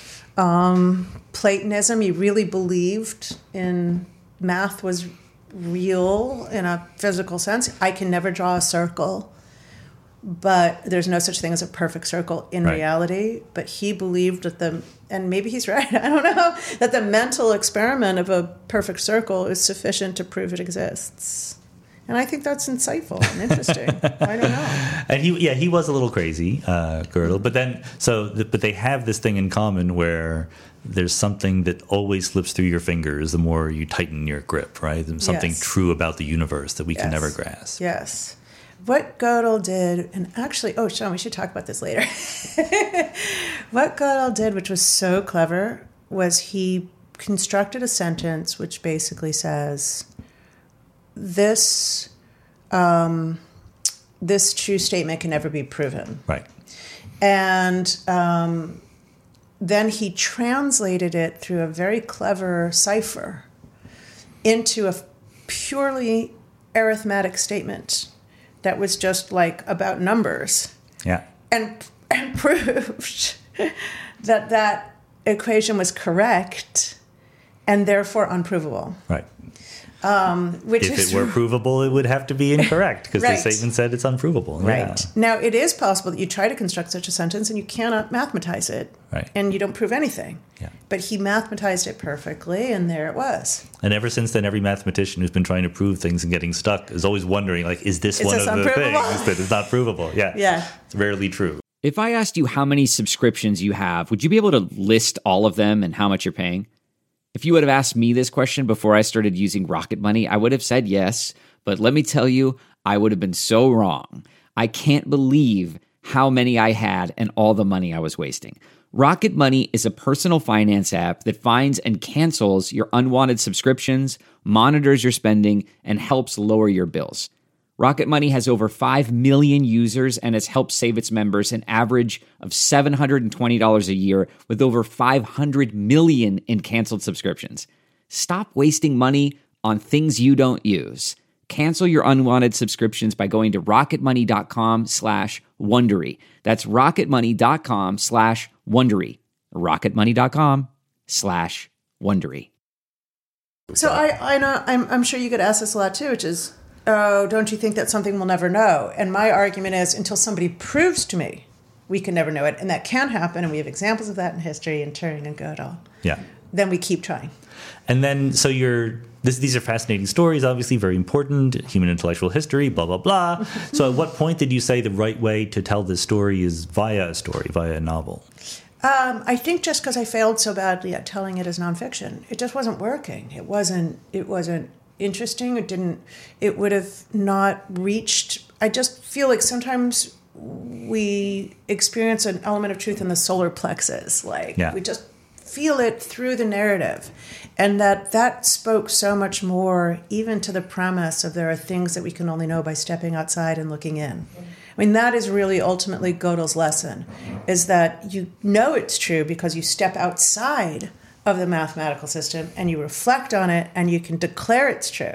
um, Platonism. He really believed in math was real in a physical sense. I can never draw a circle, but there's no such thing as a perfect circle in right. reality. But he believed that the, and maybe he's right, I don't know, that the mental experiment of a perfect circle is sufficient to prove it exists. And I think that's insightful and interesting. I don't know. And he, yeah, he was a little crazy, uh, Gödel. But then, so, the, but they have this thing in common where there's something that always slips through your fingers the more you tighten your grip, right? There's something yes. true about the universe that we yes. can never grasp. Yes. What Gödel did, and actually, oh, Sean, we should talk about this later. What Gödel did, which was so clever, was he constructed a sentence which basically says, this um, this true statement can never be proven. Right. And um, then he translated it through a very clever cipher into a purely arithmetic statement that was just like about numbers. Yeah. And, and proved that that equation was correct and therefore unprovable. Right. Um, which if is it were provable, it would have to be incorrect because right. the statement said it's unprovable. Right. Yeah. Now, it is possible that you try to construct such a sentence and you cannot mathematize it. Right. And you don't prove anything. Yeah. But he mathematized it perfectly, and there it was. And ever since then, every mathematician who's been trying to prove things and getting stuck is always wondering, like, is this Is one this of the unprovable? things that is not provable? Yeah. Yeah. It's rarely true. If I asked you how many subscriptions you have, would you be able to list all of them and how much you're paying? If you would have asked me this question before I started using Rocket Money, I would have said yes. But let me tell you, I would have been so wrong. I can't believe how many I had and all the money I was wasting. Rocket Money is a personal finance app that finds and cancels your unwanted subscriptions, monitors your spending, and helps lower your bills. Rocket Money has over five million users and has helped save its members an average of seven hundred twenty dollars a year with over five hundred million in canceled subscriptions. Stop wasting money on things you don't use. Cancel your unwanted subscriptions by going to rocketmoney.com slash Wondery. That's rocketmoney.com slash Wondery. rocketmoney.com slash Wondery. So I, I know, I'm, I'm sure you get asked this a lot too, which is, oh, don't you think that's something we'll never know? And my argument is, until somebody proves to me, we can never know it. And that can happen, and we have examples of that in history in Turing and Gödel. Yeah. Then we keep trying. And then, so you're, this, these are fascinating stories, obviously very important, human intellectual history, blah, blah, blah. So at what point did you say the right way to tell this story is via a story, via a novel? Um, I think just because I failed so badly at telling it as nonfiction, it just wasn't working. It wasn't, it wasn't interesting. It didn't, it would have not reached, I just feel like sometimes we experience an element of truth in the solar plexus. Like yeah. we just feel it through the narrative. And that that spoke so much more even to the premise of there are things that we can only know by stepping outside and looking in. I mean, that is really ultimately Gödel's lesson, is that you know it's true because you step outside of the mathematical system and you reflect on it and you can declare it's true.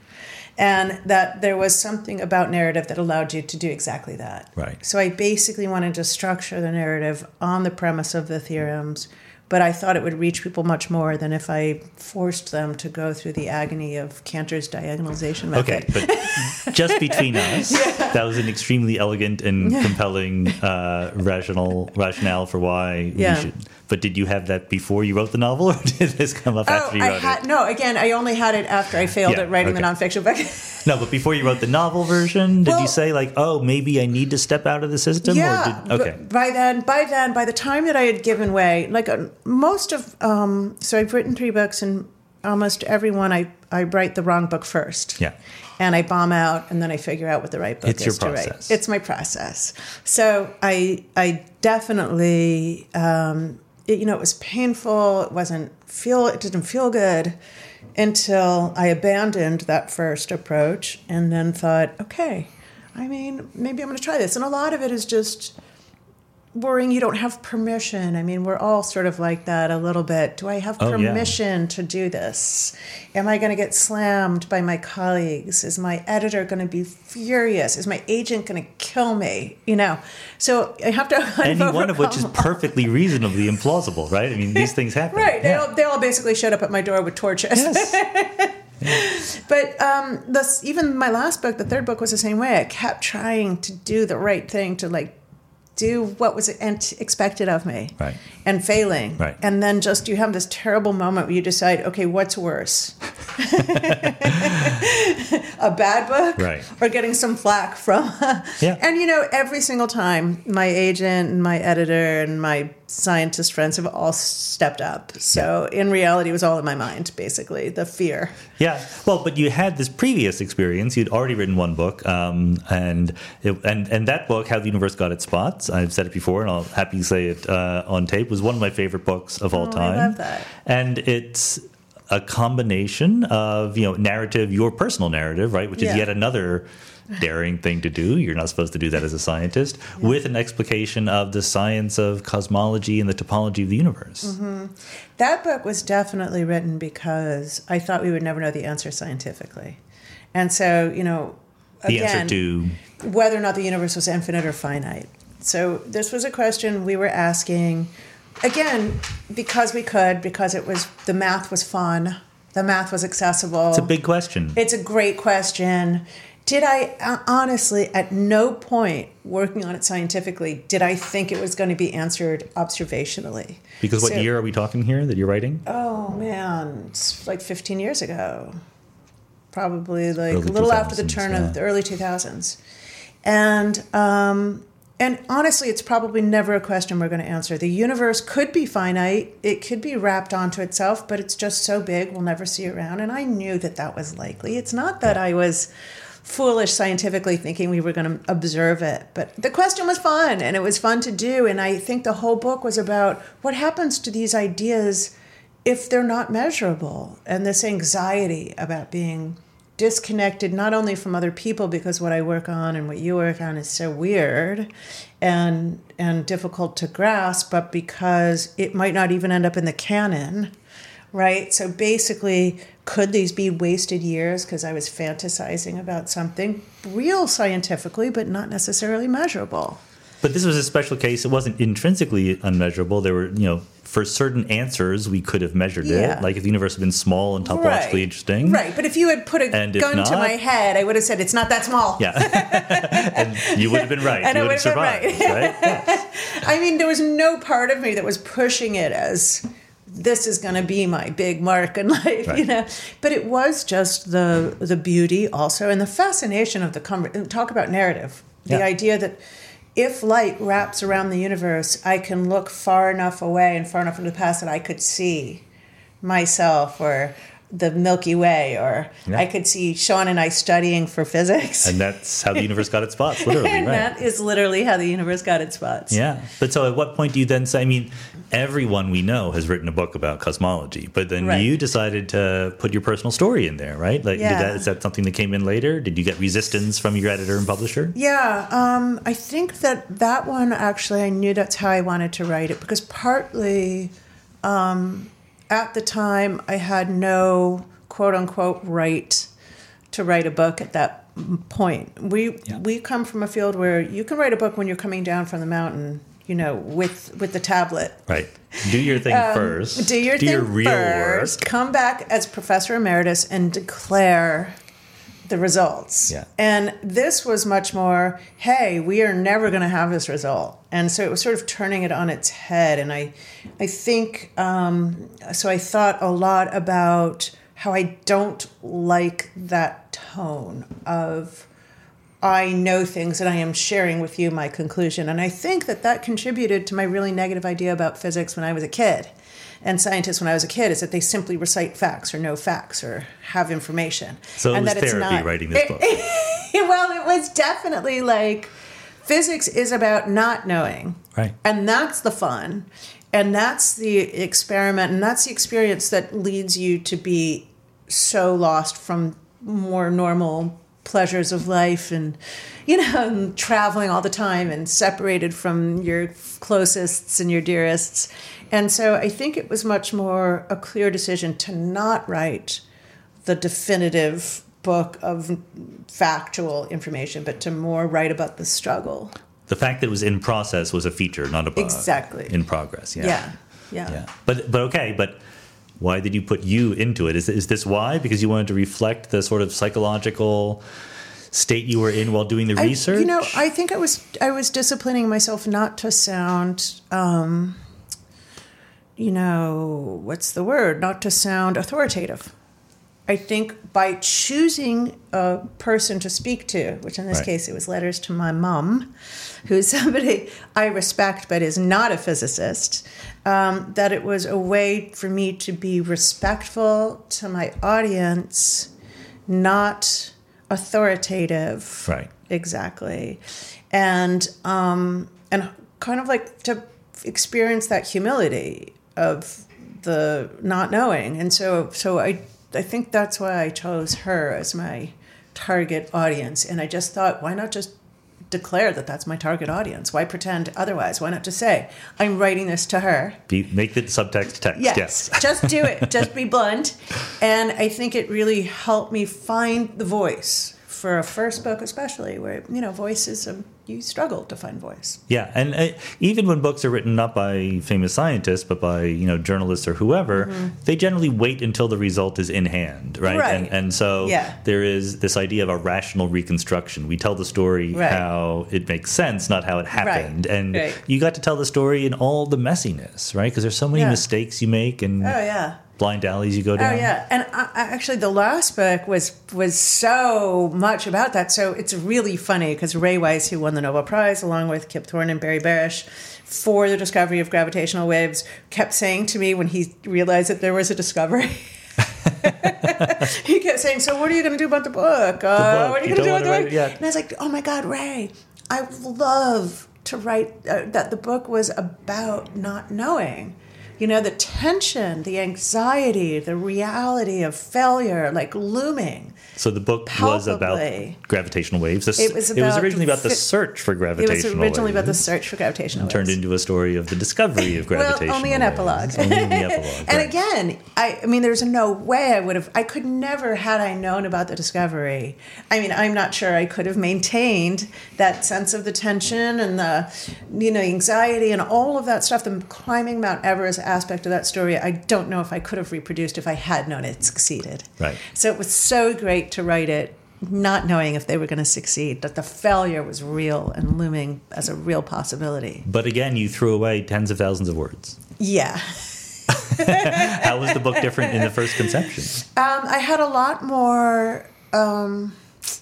And that there was something about narrative that allowed you to do exactly that. Right. So I basically wanted to structure the narrative on the premise of the theorems, but I thought it would reach people much more than if I forced them to go through the agony of Cantor's diagonalization method. Okay, but just between us, yeah. that was an extremely elegant and compelling uh, rational rationale for why yeah. we should. But did you have that before you wrote the novel, or did this come up oh, after you I wrote had, it? No, again, I only had it after I failed yeah, at writing okay. the nonfiction book. No, but before you wrote the novel version, did well, you say like, "Oh, maybe I need to step out of the system"? Yeah. Or did, okay. By then, by then, by the time that I had given way, like uh, most of, um, so I've written three books, and almost every one I I write the wrong book first. Yeah. And I bomb out, and then I figure out what the right book it's is your to process. write. It's my process. So I I definitely. Um, It, you know, it was painful. It wasn't feel. It didn't feel good until I abandoned that first approach and then thought, okay, I mean, maybe I'm going to try this. And a lot of it is just worrying you don't have permission. I mean, we're all sort of like that a little bit. Do I have oh, permission yeah. to do this? Am I going to get slammed by my colleagues? Is my editor going to be furious? Is my agent going to kill me? You know, so I have to kind any of one of which is perfectly reasonably implausible, right? I mean, these things happen. Right. They, yeah. all, they all basically showed up at my door with torches. Yes. yeah. But um, this, even my last book, the third book, was the same way. I kept trying to do the right thing, to like do what was expected of me, right. and failing. Right. And then just you have this terrible moment where you decide, okay, what's worse? a bad book, right. or getting some flack from. yeah. And, you know, every single time, my agent and my editor and my scientist friends have all stepped up. So yeah. in reality, it was all in my mind, basically, the fear. Yeah. Well, but you had this previous experience. You'd already written one book. Um, and, it, and and that book, How the Universe Got Its Spots, I've said it before, and I'll happily say it uh, on tape, was one of my favorite books of all oh, time. I love that. And it's a combination of, you know, narrative, your personal narrative, right, which is yeah. yet another daring thing to do. You're not supposed to do that as a scientist, yeah. with an explication of the science of cosmology and the topology of the universe. Mm-hmm. That book was definitely written because I thought we would never know the answer scientifically. And so, you know, the again, answer to whether or not the universe was infinite or finite. So this was a question we were asking, again, because we could, because it was, the math was fun, the math was accessible. It's a big question. It's a great question. Did I, uh, honestly, at no point working on it scientifically, did I think it was going to be answered observationally? Because what so, year are we talking here that you're writing? Oh, man, it's like fifteen years ago. Probably like early a little after the turn yeah. of the early two thousands. And, um, and honestly, it's probably never a question we're going to answer. The universe could be finite. It could be wrapped onto itself, but it's just so big, we'll never see it around. And I knew that that was likely. It's not that I was foolish scientifically thinking we were going to observe it. But the question was fun, and it was fun to do. And I think the whole book was about what happens to these ideas if they're not measurable, and this anxiety about being disconnected not only from other people, because what I work on and what you work on is so weird and and difficult to grasp, but because it might not even end up in the canon, right? So basically, could these be wasted years because I was fantasizing about something real scientifically, but not necessarily measurable? But this was a special case. It wasn't intrinsically unmeasurable. There were, you know, for certain answers, we could have measured yeah. it. Like if the universe had been small and topologically right. interesting. Right. But if you had put a and gun not, to my head, I would have said, it's not that small. Yeah. And you would have been right. And you I would have survived. Right? right? Yes. I mean, there was no part of me that was pushing it as this is going to be my big mark in life, right. you know. But it was just the the beauty also and the fascination of the conversation. Talk about narrative. The yeah. idea that if light wraps around the universe, I can look far enough away and far enough into the past that I could see myself or the Milky Way, or yeah. I could see Sean and I studying for physics. And that's how the universe got its spots, literally, and right? that is literally how the universe got its spots. Yeah. But so at what point do you then say, I mean, everyone we know has written a book about cosmology, but then right. you decided to put your personal story in there, right? Like, yeah. did that, is that something that came in later? Did you get resistance from your editor and publisher? Yeah. Um, I think that that one, actually, I knew that's how I wanted to write it, because partly um, at the time I had no quote unquote right to write a book at that point. We yeah. we come from a field where you can write a book when you're coming down from the mountain, you know, with with the tablet. Right. Do your thing um, first. Do your do thing your real first. work. Come back as professor emeritus and declare the results. Yeah. And this was much more, hey, we are never going to have this result. And so it was sort of turning it on its head. And I, I think, um, so I thought a lot about how I don't like that tone of, I know things and I am sharing with you my conclusion. And I think that that contributed to my really negative idea about physics when I was a kid and scientists when I was a kid, is that they simply recite facts or know facts or have information. So it and was that it's therapy not, writing this it, book. Well, it was definitely like, physics is about not knowing. Right. And that's the fun. And that's the experiment. And that's the experience that leads you to be so lost from more normal pleasures of life and, you know, and traveling all the time and separated from your closest and your dearest. And so I think it was much more a clear decision to not write the definitive book of factual information, but to more write about the struggle. The fact that it was in process was a feature, not a bug. Exactly. In progress, yeah. Yeah, yeah. yeah. But but okay, but why did you put you into it? Is is this why? Because you wanted to reflect the sort of psychological state you were in while doing the I, research? You know, I think I was I was disciplining myself not to sound, um, you know, what's the word? Not to sound authoritative. I think by choosing a person to speak to, which in this Right. case it was letters to my mom, who's somebody I respect but is not a physicist, um, that it was a way for me to be respectful to my audience, not authoritative. Right. Exactly. And um, and kind of like to experience that humility of the not knowing. And so so I I think that's why I chose her as my target audience. And I just thought, why not just declare that that's my target audience? Why pretend otherwise? Why not just say, I'm writing this to her? Be, make the subtext text. Yes, Yes. just do it. Just be blunt. And I think it really helped me find the voice for a first book, especially where, you know, voice is a, you struggle to find voice. Yeah, and uh, even when books are written not by famous scientists, but by, you know, journalists or whoever, mm-hmm. they generally wait until the result is in hand, right? Right. And, and so yeah. there is this idea of a rational reconstruction. We tell the story right. how it makes sense, not how it happened. Right. And right. you got to tell the story in all the messiness, right? Because there's so many yeah. mistakes you make and oh, yeah. blind alleys you go down. Oh, yeah. And I, I, actually, the last book was was so much about that. So it's really funny because Ray Weiss, who won the Nobel Prize, along with Kip Thorne and Barry Barish, for the discovery of gravitational waves, kept saying to me when he realized that there was a discovery, he kept saying, so what are you going to do about the book? Uh, the book. What are you, you going to do about the book? Yeah. And I was like, oh, my God, Ray, I would love to write uh, that the book was about not knowing. You know, the tension, the anxiety, the reality of failure, like looming. So the book palpably. was about gravitational waves. This, it was, about it was originally about the fi- search for gravitational waves. It was originally waves. about the search for gravitational waves. Turned into a story of the discovery of gravitational well, only an waves. epilogue. Only in the epilogue. And right. again, I, I mean, there's no way I would have, I could never, had I known about the discovery. I mean, I'm not sure I could have maintained that sense of the tension and the, you know, anxiety and all of that stuff, the climbing Mount Everest aspect of that story. I don't know if I could have reproduced if I had known it succeeded. Right. So it was so great to write it, not knowing if they were going to succeed, that the failure was real and looming as a real possibility. But again, you threw away tens of thousands of words. Yeah. How was the book different in the first conception? Um, I had a lot more um,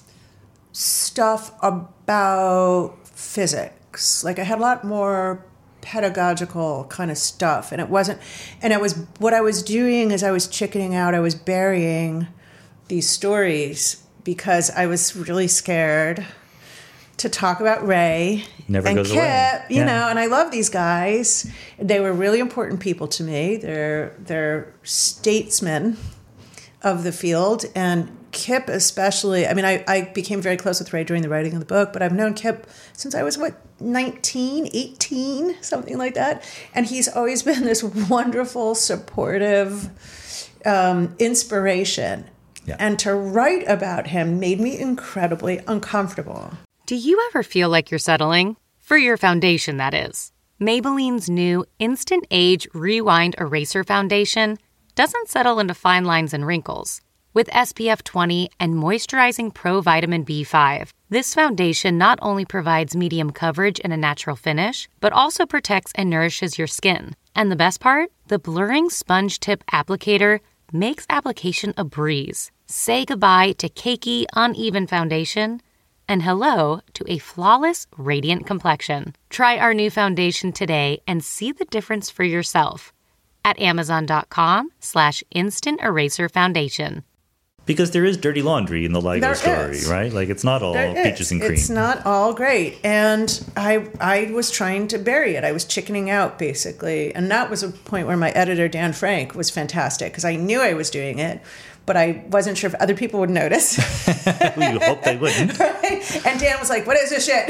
stuff about physics. Like I had a lot more pedagogical kind of stuff, and it wasn't, and it was, what I was doing is I was chickening out, I was burying these stories because I was really scared to talk about Ray Never and goes Kip, away. you Yeah. know, and I love these guys. They were really important people to me. They're they're statesmen of the field, and Kip especially. I mean, I, I became very close with Ray during the writing of the book, but I've known Kip since I was, what, nineteen, eighteen, something like that. And he's always been this wonderful, supportive um, inspiration. Yeah. And to write about him made me incredibly uncomfortable. Do you ever feel like you're settling? For your foundation, that is. Maybelline's new Instant Age Rewind Eraser Foundation doesn't settle into fine lines and wrinkles. With S P F twenty and moisturizing Pro Vitamin B five, this foundation not only provides medium coverage and a natural finish, but also protects and nourishes your skin. And the best part? The blurring sponge tip applicator makes application a breeze. Say goodbye to cakey, uneven foundation and hello to a flawless, radiant complexion. Try our new foundation today and see the difference for yourself at amazon.com slash instant eraser foundation. Because there is dirty laundry in the LIGO There story, is. right? Like it's not all There peaches is. and cream. It's not all great. And I I was trying to bury it. I was chickening out, basically. And that was a point where my editor, Dan Frank, was fantastic because I knew I was doing it, but I wasn't sure if other people would notice. We hope they wouldn't. Right? And Dan was like, what is this shit?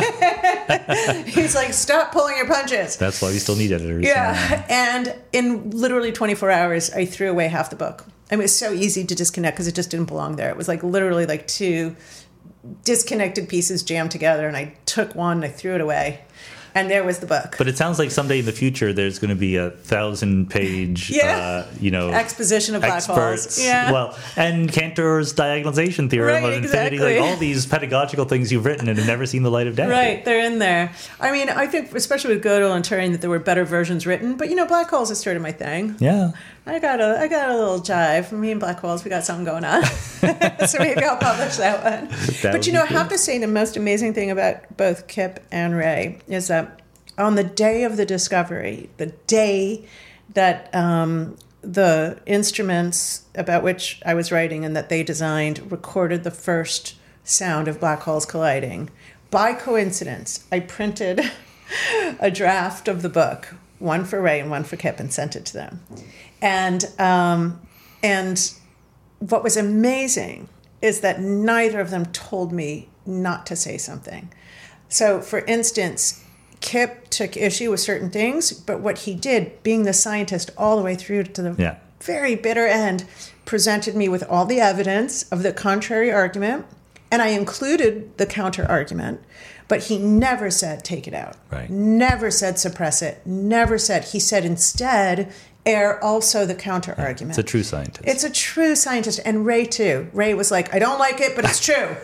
He's like, stop pulling your punches. That's why we still need editors. Yeah. And in literally twenty-four hours, I threw away half the book. I mean, it was so easy to disconnect because it just didn't belong there. It was like literally like two disconnected pieces jammed together, and I took one and I threw it away. And there was the book. But it sounds like someday in the future there's going to be a thousand page, yeah. uh, you know, exposition of black experts. holes. Yeah. Well, and Cantor's diagonalization theorem right, of infinity, exactly. like all these pedagogical things you've written and have never seen the light of day. Right, they're in there. I mean, I think especially with Gödel and Turing that there were better versions written. But you know, black holes is sort of my thing. Yeah. I got a I got a little jive. Me and black holes, we got something going on. So maybe I'll publish that one. That but you know, I cool. have to say the most amazing thing about both Kip and Ray is that on the day of the discovery, the day that um, the instruments about which I was writing and that they designed recorded the first sound of black holes colliding, by coincidence, I printed a draft of the book, one for Ray and one for Kip, and sent it to them. And um, and what was amazing is that neither of them told me not to say something. So, for instance, Kip took issue with certain things, but what he did, being the scientist all the way through to the yeah. very bitter end, presented me with all the evidence of the contrary argument, and I included the counter argument, but he never said take it out. Right. Never said suppress it. Never said. He said instead air also the counter argument. It's a true scientist. It's a true scientist. And Ray too. Ray was like, I don't like it, but it's true.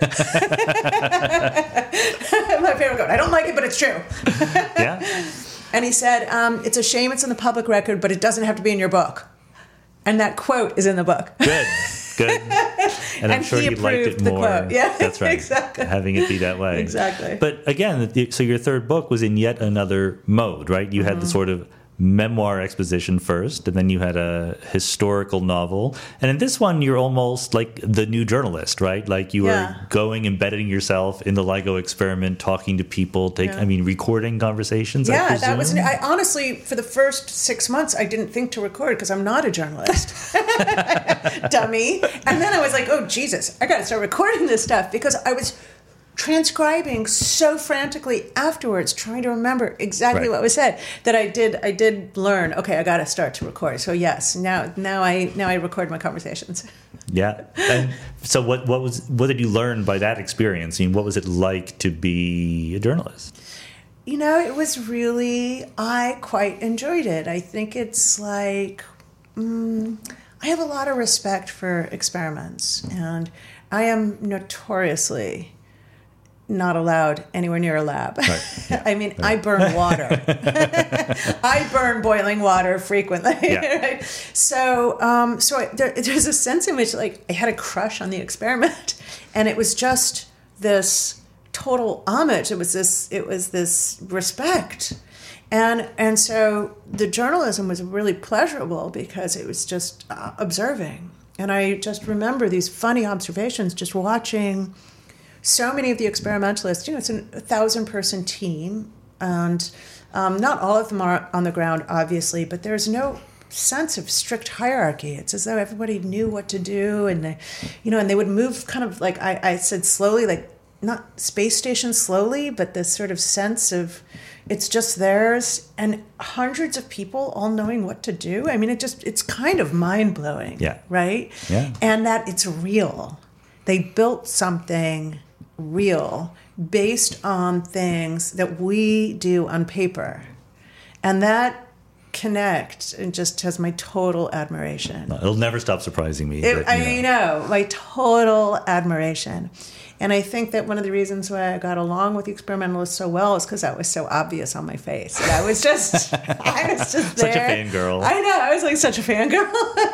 My favorite quote. I don't like it, but it's true. Yeah. And he said, um, it's a shame it's in the public record, but it doesn't have to be in your book. And that quote is in the book. Good. Good. And I'm And sure he he liked it approved the more. quote. Yeah, That's right. exactly. Having it be that way. Exactly. But again, so your third book was in yet another mode, right? You Mm-hmm. had the sort of memoir exposition first, and then you had a historical novel. And in this one, you're almost like the new journalist, right? Like you Yeah. were going, embedding yourself in the LIGO experiment, talking to people, take, Yeah. I mean, recording conversations, I Yeah, presume? that was. I honestly, for the first six months, I didn't think to record because I'm not a journalist, dummy. And then I was like, oh Jesus, I got to start recording this stuff because I was transcribing so frantically afterwards, trying to remember exactly Right. what was said. That I did. I did learn. Okay, I got to start to record. So yes, now now I now I record my conversations. Yeah. And so what, what was what did you learn by that experience? I mean, what was it like to be a journalist? You know, it was really, I quite enjoyed it. I think it's like, mm, I have a lot of respect for experiments, and I am notoriously not allowed anywhere near a lab. Right. Yeah. I mean, I burn water. I burn boiling water frequently. Yeah. Right? So, um, so I, there, there's a sense in which, like, I had a crush on the experiment, and it was just this total homage. It was this. It was this respect, and and so the journalism was really pleasurable because it was just uh, observing, and I just remember these funny observations, just watching. So many of the experimentalists, you know, it's an, a thousand-person team, and um, not all of them are on the ground, obviously, but there's no sense of strict hierarchy. It's as though everybody knew what to do, and they, you know, and they would move kind of like I, I said slowly, like not space station slowly, but this sort of sense of it's just theirs, and hundreds of people all knowing what to do. I mean, it just it's kind of mind-blowing, Yeah. right? Yeah. And that it's real. They built something real based on things that we do on paper, and that connect and just has my total admiration. It'll never stop surprising me. It, that, you I you know my total admiration, and I think that one of the reasons why I got along with the experimentalists so well is because that was so obvious on my face. And I was just, I was just there. Such a fangirl. I know, I was like such a fangirl.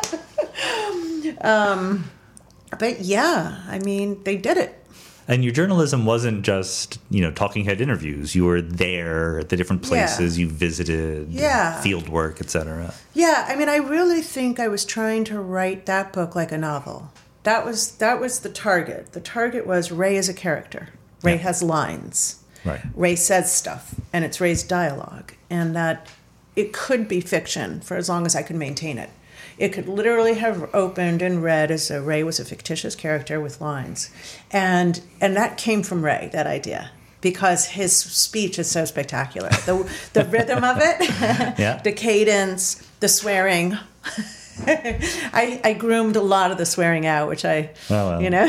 um, but yeah, I mean, they did it. And your journalism wasn't just, you know, talking head interviews. You were there at the different places Yeah. you visited, Yeah. field work, et cetera. Yeah, I mean, I really think I was trying to write that book like a novel. That was that was the target. The target was Ray as a character. Ray Yeah. has lines. Right. Ray says stuff, and it's Ray's dialogue, and that it could be fiction for as long as I could maintain it. It could literally have opened and read as though Ray was a fictitious character with lines. And and that came from Ray, that idea, because his speech is so spectacular. The the rhythm of it, Yeah. the cadence, the swearing. I, I groomed a lot of the swearing out, which I, Oh, well. you know.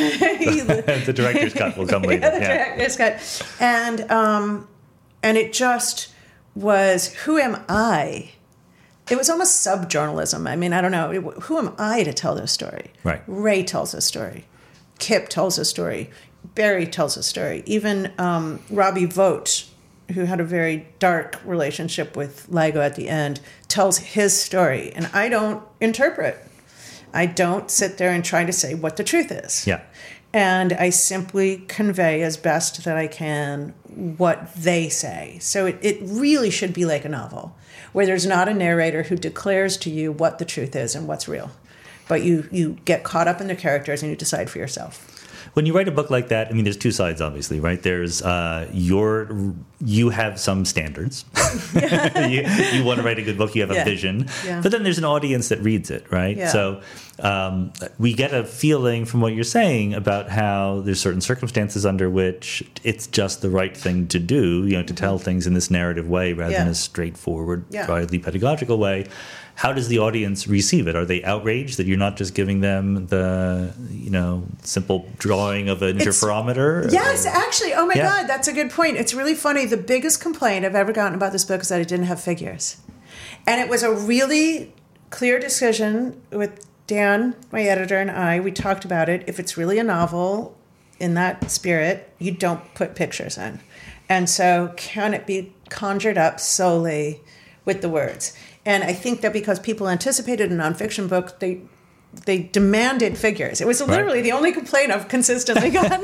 The director's cut will come later. Yeah, the Yeah. director's cut. And, um, and it just... was, who am I? It was almost sub-journalism. I mean, I don't know. It, who am I to tell this story? Right. Ray tells a story. Kip tells a story. Barry tells a story. Even um, Robbie Vogt, who had a very dark relationship with LIGO at the end, tells his story. And I don't interpret. I don't sit there and try to say what the truth is. Yeah. And I simply convey as best that I can what they say. So it, it really should be like a novel, where there's not a narrator who declares to you what the truth is and what's real. But you, you get caught up in the characters and you decide for yourself. When you write a book like that, I mean, there's two sides, obviously, right? There's uh, your, you have some standards. you, you want to write a good book, you have a yeah. vision. Yeah. But then there's an audience that reads it, right? Yeah. So um, we get a feeling from what you're saying about how there's certain circumstances under which it's just the right thing to do, you know, to tell things in this narrative way rather yeah. than a straightforward, yeah. broadly pedagogical way. How does the audience receive it? Are they outraged that you're not just giving them the, you know, simple drawing of an It's, interferometer? Yes, or? actually. Oh, my Yeah. God, that's a good point. It's really funny. The biggest complaint I've ever gotten about this book is that it didn't have figures. And it was a really clear decision with Dan, my editor, and I. We talked about it. If it's really a novel in that spirit, you don't put pictures in. And so can it be conjured up solely with the words? And I think that because people anticipated a nonfiction book, they they demanded figures. It was literally right. the only complaint I've consistently gotten.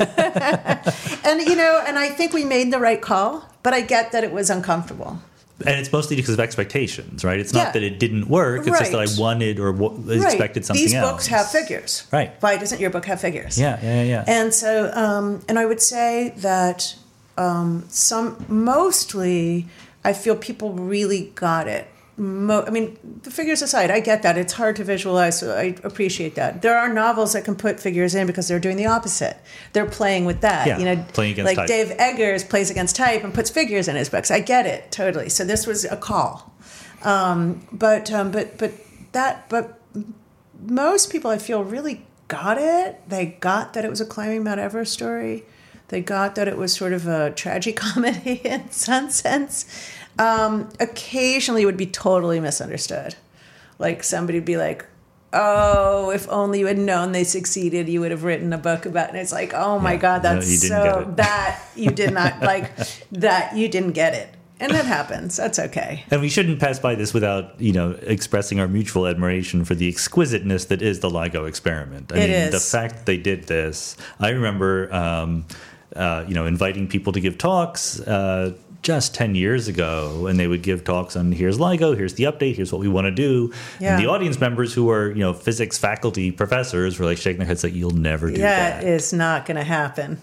And, you know, and I think we made the right call, but I get that it was uncomfortable. And it's mostly because of expectations, right? It's not Yeah. that it didn't work. It's right. just that I wanted or w- right. expected something These else. These books have figures. Right. Why doesn't your book have figures? Yeah, yeah, yeah. And so, um, and I would say that um, some, mostly, I feel people really got it. Mo- I mean, the figures aside, I get that. It's hard to visualize, so I appreciate that. There are novels that can put figures in because they're doing the opposite. They're playing with that. Yeah, you know, playing against like type. Dave Eggers plays against type and puts figures in his books. I get it, totally. So this was a call. Um, but, um, but, but that, but most people I feel really got it. They got that it was a climbing Mount Everest story. They got that it was sort of a tragicomedy in some sense. Um, occasionally it would be totally misunderstood. Like somebody would be like, oh, if only you had known they succeeded, you would have written a book about it. And it's like, oh my yeah. God, that's no, you didn't so, get it. that you did not, like, that you didn't get it. And that happens. That's okay. And we shouldn't pass by this without, you know, expressing our mutual admiration for the exquisiteness that is the LIGO experiment. I It mean, is. the fact that they did this, I remember, um, uh, you know, inviting people to give talks, uh, just ten years ago, and they would give talks on here's LIGO, here's the update, here's what we want to do. Yeah. And the audience members who were, you know, physics faculty professors were like shaking their heads like, you'll never do That that. is not going to happen.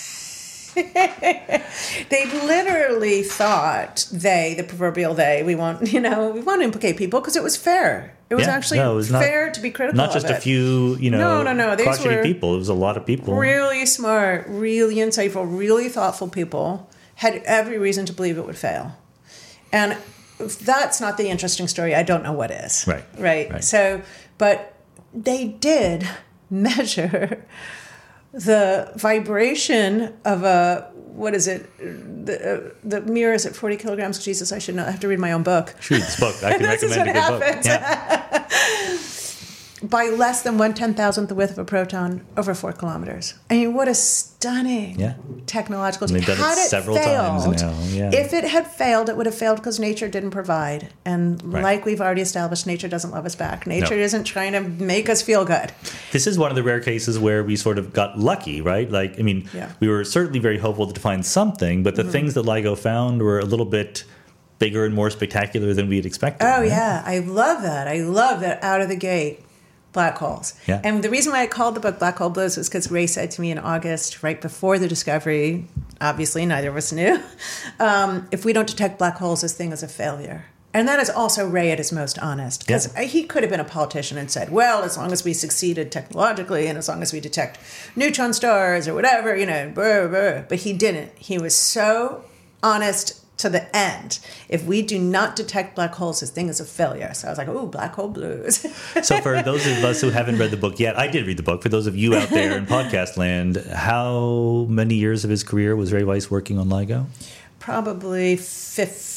They literally thought, they, the proverbial they, we won't, you know, we won't implicate people because it was fair. It was Yeah, actually no, it was not- fair to be critical Not of just it. a few, you know, No, no, no, these crotchety were people. It was a lot of people. Really smart, really insightful, really thoughtful people had every reason to believe it would fail. And if that's not the interesting story, I don't know what is. Right. Right. Right. So, but they did measure the vibration of a, what is it? The, uh, the mirror is at forty kilograms. Jesus, I should know. I have to read my own book. Shoot, this book. I can This is recommend a what good book. happened. Yeah. By less than one ten thousandth the width of a proton over four kilometers. I mean, what a stunning Yeah. technological And they've done it Had several failed, times now, yeah. If it had failed, it would have failed because nature didn't provide. And Right. like we've already established, nature doesn't love us back. Nature No. isn't trying to make us feel good. This is one of the rare cases where we sort of got lucky, right? Like, I mean, Yeah. we were certainly very hopeful to find something, but the Mm-hmm. things that LIGO found were a little bit bigger and more spectacular than we had expected. Oh, right? yeah. I love that. I love that out of the gate. Black holes. Yeah. And the reason why I called the book Black Hole Blues was because Ray said to me in August, right before the discovery, obviously neither of us knew, um, if we don't detect black holes, this thing is a failure. And that is also Ray at his most honest. Because Yeah. he could have been a politician and said, well, as long as we succeeded technologically and as long as we detect neutron stars or whatever, you know, blah, blah. But he didn't. He was so honest to the end. If we do not detect black holes, this thing is a failure. So I was like, ooh, Black Hole Blues. So for those of us who haven't read the book yet, I did read the book. For those of you out there in podcast land, how many years of his career was Ray Weiss working on LIGO? Probably fifteen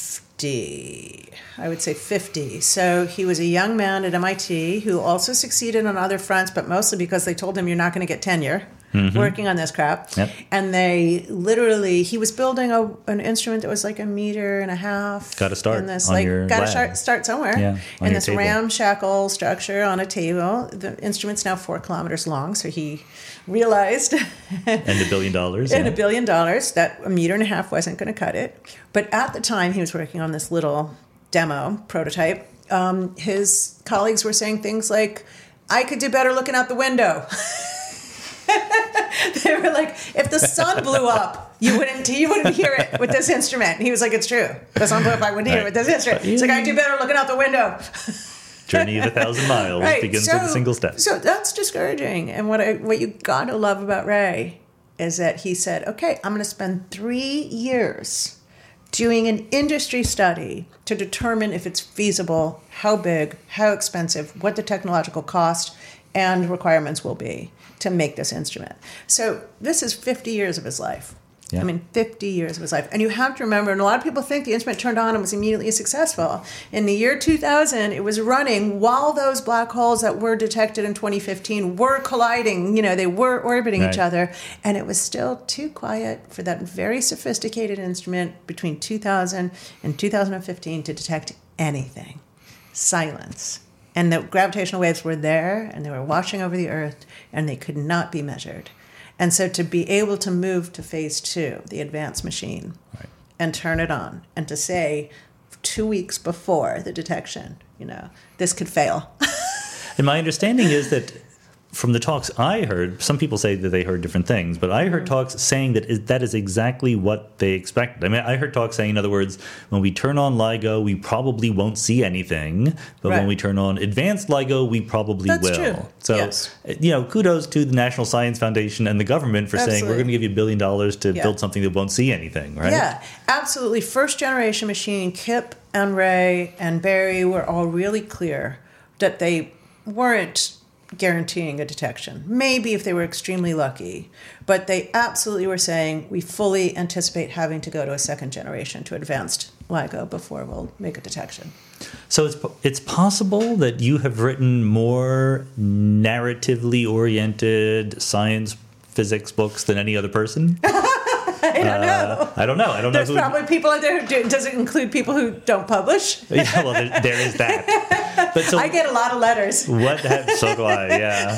fifty. I would say fifty. So he was a young man at M I T who also succeeded on other fronts, but mostly because they told him you're not going to get tenure mm-hmm. working on this crap. Yep. And they literally, he was building a, an instrument that was like a meter and a half. Got to start in this, on like, your Got to lab. start, start somewhere. Yeah, on in your this table. ramshackle structure on a table. The instrument's now four kilometers long, so he realized... and a billion dollars. and yeah. a billion dollars, that a meter and a half wasn't going to cut it. But at the time he was working on this little demo prototype, um, his colleagues were saying things like, I could do better looking out the window. They were like, if the sun blew up, you wouldn't you wouldn't hear it with this instrument. And he was like, it's true. If the sun blew up, I wouldn't hear it with this instrument. It's like, I do better looking out the window. Journey of a thousand miles Right. begins so, with a single step. So that's discouraging. And what I, what you got to love about Ray is that he said, okay, I'm going to spend three years doing an industry study to determine if it's feasible, how big, how expensive, what the technological cost and requirements will be to make this instrument. So this is fifty years of his life. Yeah. I mean, fifty years of his life. And you have to remember, and a lot of people think the instrument turned on and was immediately successful. In the year two thousand, it was running while those black holes that were detected in twenty fifteen were colliding. You know, they were orbiting Right. each other. And it was still too quiet for that very sophisticated instrument between two thousand and two thousand fifteen to detect anything. Silence. And the gravitational waves were there, and they were washing over the Earth, and they could not be measured. And so to be able to move to phase two, the advanced machine, Right. and turn it on, and to say two weeks before the detection, you know, this could fail. And my understanding is that from the talks I heard, some people say that they heard different things, but I heard talks saying that is, that is exactly what they expected. I mean, I heard talks saying, in other words, when we turn on LIGO, we probably won't see anything, but Right. when we turn on advanced LIGO, we probably That's will. true. So, Yes. you know, kudos to the National Science Foundation and the government for saying, we're Absolutely. going to give you a billion dollars to Yeah. build something that won't see anything, right? Yeah, absolutely. First generation machine, Kip and Ray and Barry were all really clear that they weren't guaranteeing a detection. Maybe if they were extremely lucky. But they absolutely were saying, we fully anticipate having to go to a second generation, to advanced LIGO, before we'll make a detection. So it's it's possible that you have written more narratively oriented science physics books than any other person? I don't know. I don't know. I don't There's know. Who, probably people out there who do, does it include people who don't publish? yeah, well, there, there is that. But so I get a lot of letters. what? Have, so do I. Yeah.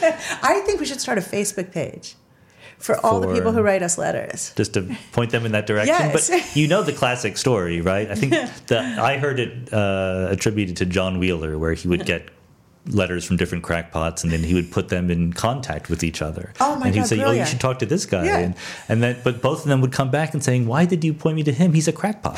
I think we should start a Facebook page for all the For- people who write us letters. Just to point them in that direction. Yes. But you know the classic story, right? I think that I heard it uh, attributed to John Wheeler, where he would get letters from different crackpots, and then he would put them in contact with each other. Oh my and he'd God, say, "Oh, you brilliant. should talk to this guy." Yeah. And, and then, but both of them would come back and saying, "Why did you point me to him? He's a crackpot."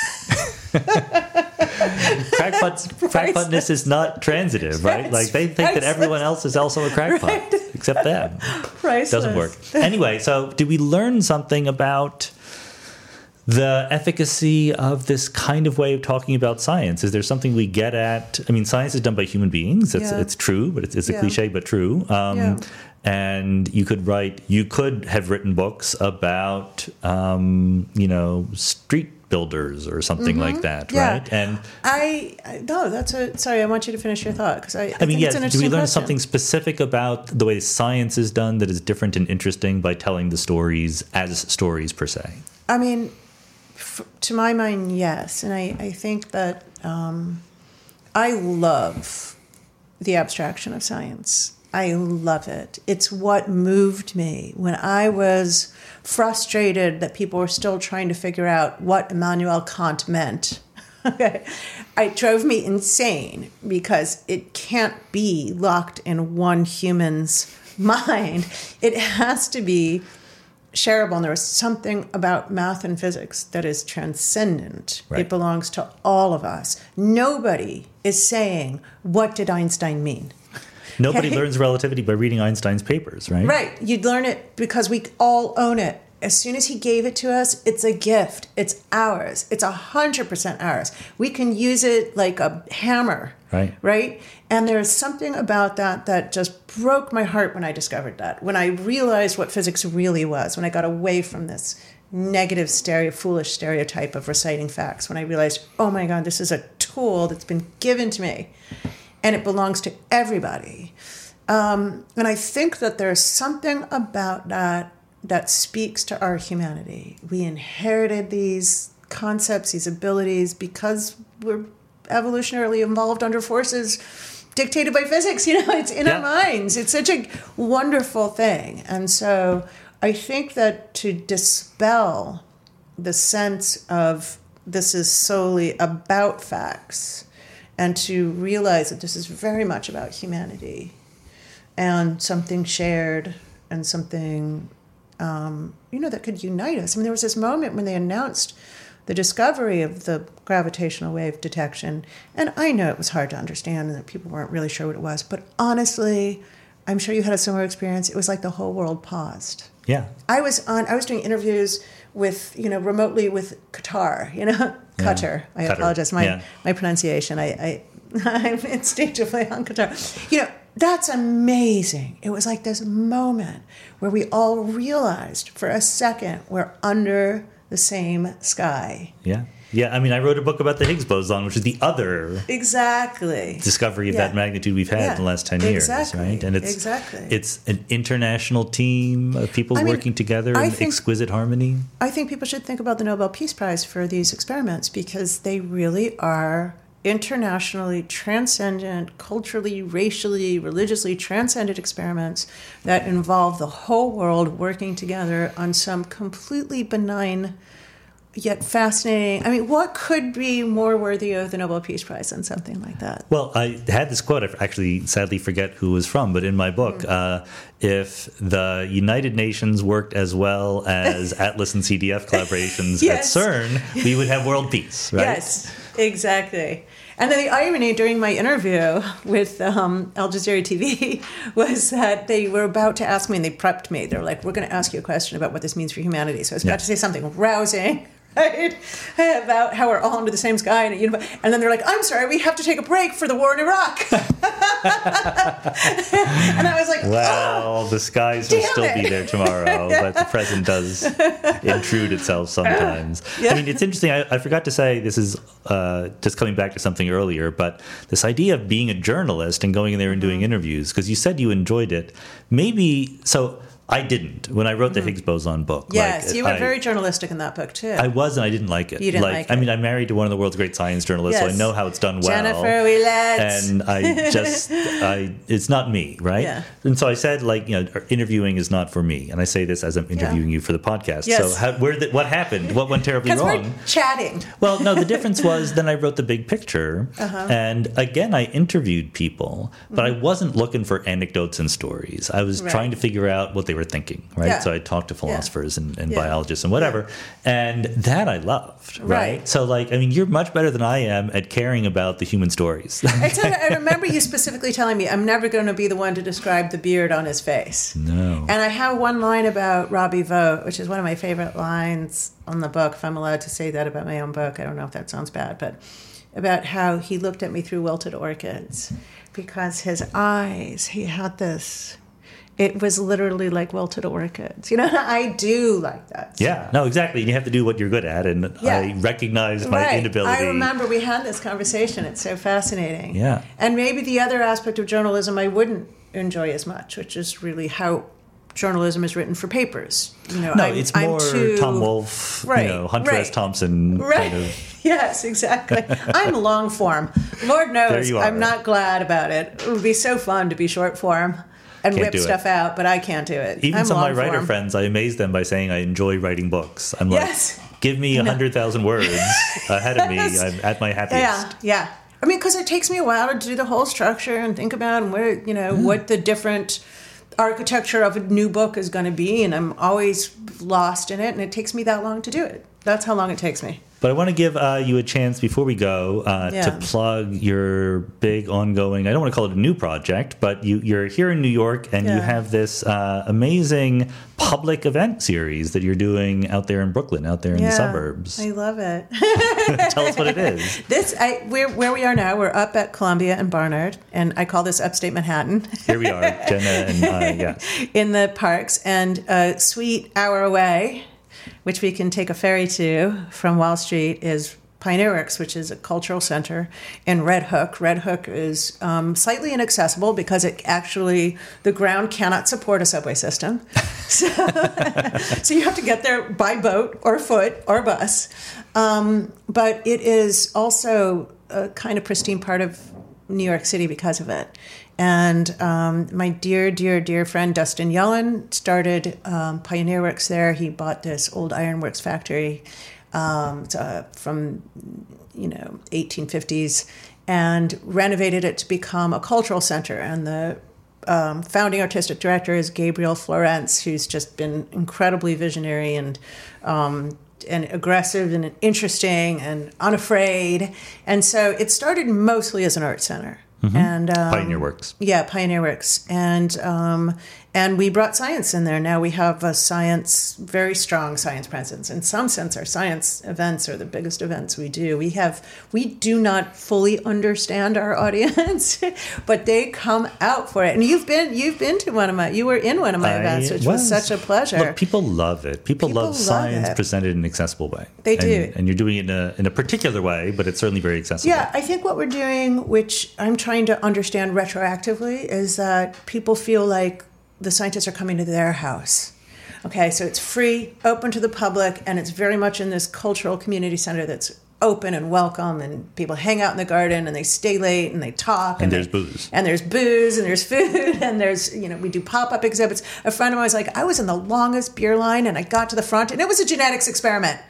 Crackpots, crackpotness is not transitive, right? Like they think that everyone else is also a crackpot, Right. except them. Priceless. Doesn't work. Anyway, so did we learn something about the efficacy of this kind of way of talking about science? Is there something we get at? I mean, science is done by human beings. It's, Yeah. it's true, but it's, it's a Yeah. cliche, but true. Um, Yeah. And you could write, you could have written books about, um, you know, street builders or something like that, Mm-hmm. Yeah. right? And I, I no, that's a sorry. I want you to finish your thought because I, I, I think mean, it's yes, an do we interesting learn question. something specific about the way science is done that is different and interesting by telling the stories as stories per se? I mean, f- to my mind, yes, and I, I think that um, I love the abstraction of science. I love it. It's what moved me when I was frustrated that people were still trying to figure out what Immanuel Kant meant. Okay, it drove me insane because it can't be locked in one human's mind. It has to be shareable. And there is something about math and physics that is transcendent. Right. It belongs to all of us. Nobody is saying, what did Einstein mean? Nobody Okay. learns relativity by reading Einstein's papers, right? Right. You'd learn it because we all own it. As soon as he gave it to us, it's a gift. It's ours. It's one hundred percent ours. We can use it like a hammer. Right. Right? And there's something about that that just broke my heart when I discovered that. When I realized what physics really was, when I got away from this negative, stereo, foolish stereotype of reciting facts when I realized, oh my God, this is a tool that's been given to me and it belongs to everybody. Um, and I think that there's something about that that speaks to our humanity. We inherited these concepts, these abilities, because we're evolutionarily involved under forces dictated by physics. You know, it's in yeah. our minds. It's such a wonderful thing. And so I think that to dispel the sense of this is solely about facts and to realize that this is very much about humanity and something shared and something, um, you know, that could unite us. I mean, there was this moment when they announced the discovery of the gravitational wave detection, and I know it was hard to understand and that people weren't really sure what it was, but honestly, I'm sure you had a similar experience. It was like the whole world paused. Yeah. I was on, I was doing interviews with, you know, remotely with Qatar, you know, Qatar. I Qatar. apologize. My yeah. my pronunciation, I, I, I'm instinctively on Qatar. You know, that's amazing. It was like this moment where we all realized for a second we're under the same sky. Yeah. Yeah, I mean, I wrote a book about the Higgs boson, which is the other exactly discovery of yeah. that magnitude we've had yeah. in the last ten exactly. years, right? And it's exactly. it's an international team of people I mean, working together I in think, exquisite harmony. I think people should think about the Nobel Peace Prize for these experiments because they really are internationally transcendent, culturally, racially, religiously transcendent experiments that involve the whole world working together on some completely benign yet fascinating. I mean, what could be more worthy of the Nobel Peace Prize than something like that? Well, I had this quote. I actually sadly forget who it was from, but in my book, mm. uh, if the United Nations worked as well as Atlas and C D F collaborations yes. at CERN, we would have world peace, right? Yes, exactly. And then the irony during my interview with um, Al Jazeera T V was that they were about to ask me, and they prepped me. They were like, we're going to ask you a question about what this means for humanity. So I was about yeah. to say something rousing, right, about how we're all under the same sky. And, you know, and then they're like, I'm sorry, we have to take a break for the war in Iraq. And I was like, well, oh, the skies will still it. be there tomorrow, but the present does intrude itself sometimes. Yeah. I mean, it's interesting. I, I forgot to say, this is uh, just coming back to something earlier, but this idea of being a journalist and going in there and doing interviews, because you said you enjoyed it. Maybe, so I didn't. When I wrote the Higgs boson book. Yes, like, you were I, very journalistic in that book, too. I was, and I didn't like it. You didn't like, like I it. mean, I'm married to one of the world's great science journalists, yes. so I know how it's done well. Jennifer Ouellette. And I just, I, it's not me, right? Yeah. And so I said, like, you know, interviewing is not for me. And I say this as I'm interviewing yeah. you for the podcast. Yes. So how, where the, what happened? What went terribly wrong? Because we're chatting. Well, no, the difference was then I wrote The Big Picture. Uh-huh. And again, I interviewed people, but mm-hmm. I wasn't looking for anecdotes and stories. I was right. trying to figure out what they were thinking, right? Yeah. So I talked to philosophers. philosophers and, and yeah. biologists and whatever. Yeah. And that I loved, right? right? So, like, I mean, you're much better than I am at caring about the human stories. I, tell you, I remember you specifically telling me, I'm never going to be the one to describe the beard on his face. No. And I have one line about Robbie Vogt, which is one of my favorite lines on the book, if I'm allowed to say that about my own book. I don't know if that sounds bad, but about how he looked at me through wilted orchids because his eyes, he had this... It was literally like wilted orchids. You know, I do like that. Stuff. Yeah, no, exactly. You have to do what you're good at, and yeah. I recognize my right. inability. I remember we had this conversation. It's so fascinating. Yeah. And maybe the other aspect of journalism I wouldn't enjoy as much, which is really how journalism is written for papers. You know, no, I'm, it's more I'm too, Tom Wolfe, right, you know, Hunter right, S. Thompson right. kind of. Yes, exactly. I'm long form. Lord knows you are. I'm not glad about it. It would be so fun to be short form. And can't whip stuff it. out, but I can't do it. Even I'm some of my long writer form. friends, I amaze them by saying I enjoy writing books. I'm yes. like, give me a hundred thousand words ahead of me. yes. I'm at my happiest. Yeah, yeah. I mean, because it takes me a while to do the whole structure and think about and where you know mm. what the different architecture of a new book is going to be, and I'm always lost in it, and it takes me that long to do it. That's how long it takes me. But I want to give uh, you a chance before we go uh, yeah. to plug your big ongoing, I don't want to call it a new project, but you, you're here in New York and yeah. you have this uh, amazing public event series that you're doing out there in Brooklyn, out there in yeah, the suburbs. I love it. Tell us what it is. This, I, we're, where we are now, we're up at Columbia and Barnard, and I call this upstate Manhattan. Here we are, Jenna and I, yes. In the parks, and a sweet hour away, which we can take a ferry to from Wall Street, is Pioneer Works, which is a cultural center in Red Hook. Red Hook is um, slightly inaccessible because it actually, the ground cannot support a subway system. So, so you have to get there by boat or foot or bus. Um, but it is also a kind of pristine part of New York City because of it. And um, my dear, dear, dear friend Dustin Yellen started um, Pioneer Works there. He bought this old ironworks factory um, uh, from, you know, eighteen fifties and renovated it to become a cultural center. And the um, founding artistic director is Gabriel Florence, who's just been incredibly visionary and um, and aggressive and interesting and unafraid. And so it started mostly as an art center. Mm-hmm. And um, Pioneer Works. Yeah, Pioneer Works. And um, and we brought science in there. Now we have a science, very strong science presence. In some sense, our science events are the biggest events we do. We have, we do not fully understand our audience, but they come out for it. And you've been, you've been to one of my, you were in one of my I events, which was. was such a pleasure. Look, people love it. People, People love love science it. presented in an accessible way. They and, do. And you're doing it in a, in a particular way, but it's certainly very accessible. Yeah, I think what we're doing, which I'm trying to understand retroactively, is that people feel like the scientists are coming to their house. Okay, so it's free, open to the public, and it's very much in this cultural community center that's open and welcome, and people hang out in the garden, and they stay late, and they talk. And, and there's they, booze. And there's booze, and there's food, and there's, you know, we do pop-up exhibits. A friend of mine was like, I was in the longest beer line, and I got to the front, and it was a genetics experiment.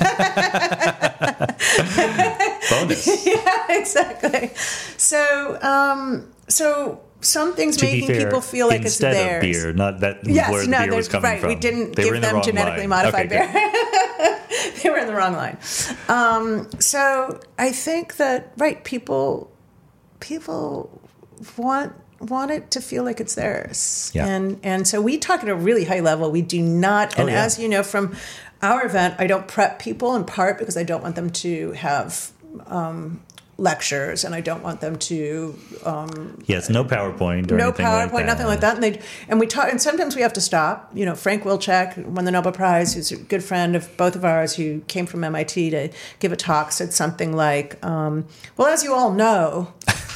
Bonus. Yeah, exactly. So, um, so some things To be making fair, people feel like it's instead theirs. of beer, not that Yes, where the no, beer was there's- coming right. from. We didn't They were give in the them wrong genetically line. modified Okay, beer. They were in the wrong line. Um, so I think that right people, people want want it to feel like it's theirs. Yeah. And and so we talk at a really high level. We do not, and Oh, yeah. as you know from our event, I don't prep people in part because I don't want them to have um, lectures, and I don't want them to um, Yes, no PowerPoint or no anything PowerPoint, like that. nothing like that. And they and we talk, and sometimes we have to stop. You know, Frank Wilczek won the Nobel Prize, who's a good friend of both of ours, who came from M I T to give a talk, said something like, um, "Well, as you all know."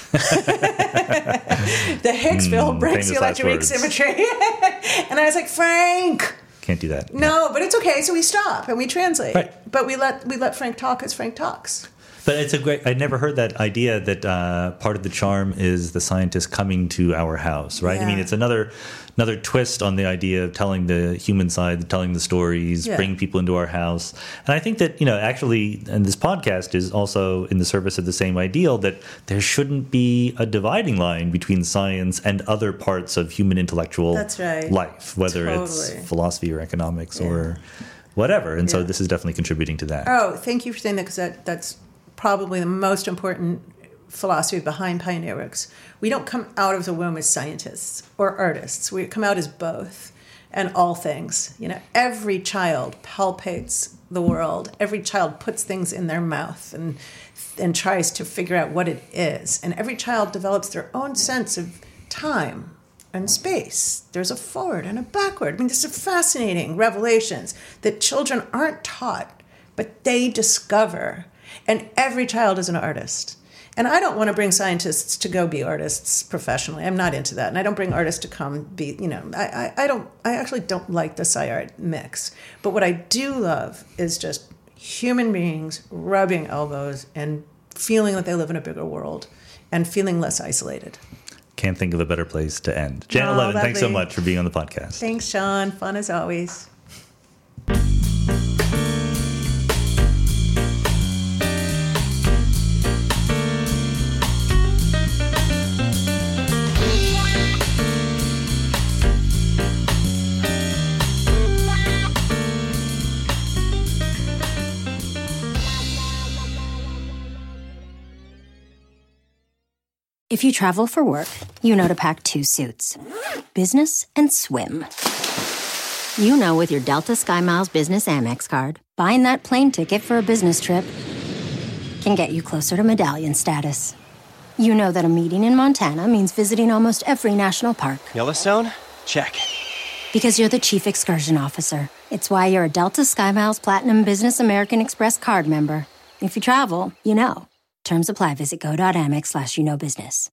The Higgs field Mm, breaks the famous last electroweak words. symmetry. And I was like, Frank, Can't do that. no, but it's okay. So we stop and we translate. Right. But we let we let Frank talk as Frank talks. But it's a great. I never heard that idea that uh, part of the charm is the scientist coming to our house, right? I mean, Yeah. it's another another twist on the idea of telling the human side, telling the stories, Yeah. bringing people into our house. And I think that, you know, actually, and this podcast is also in the service of the same ideal that there shouldn't be a dividing line between science and other parts of human intellectual That's right. life, whether it's Totally. philosophy or economics or whatever. And so Yeah. this is definitely contributing to that. Oh, thank you for saying that, because that, that's probably the most important philosophy behind Pioneer Works. We don't come out of the womb as scientists or artists. We come out as both and all things. You know, every child palpates the world. Every child puts things in their mouth and and tries to figure out what it is. And every child develops their own sense of time and space. There's a forward and a backward. I mean, these are fascinating revelations that children aren't taught, but they discover. And every child is an artist. And I don't want to bring scientists to go be artists professionally. I'm not into that. And I don't bring artists to come be, you know, I, I, I don't, I actually don't like the sci-art mix. But what I do love is just human beings rubbing elbows and feeling that they live in a bigger world and feeling less isolated. Can't think of a better place to end. Janet Oh, Levin, thanks so lovely. much for being on the podcast. Thanks, Sean. Fun as always. If you travel for work, you know to pack two suits. Business and swim. You know with your Delta SkyMiles Business Amex card, buying that plane ticket for a business trip can get you closer to medallion status. You know that a meeting in Montana means visiting almost every national park Yellowstone? Check. because you're the chief excursion officer, It's why you're a Delta SkyMiles Platinum Business American Express card member. If you travel, you know. Terms apply. Visit go.amex slash you know business.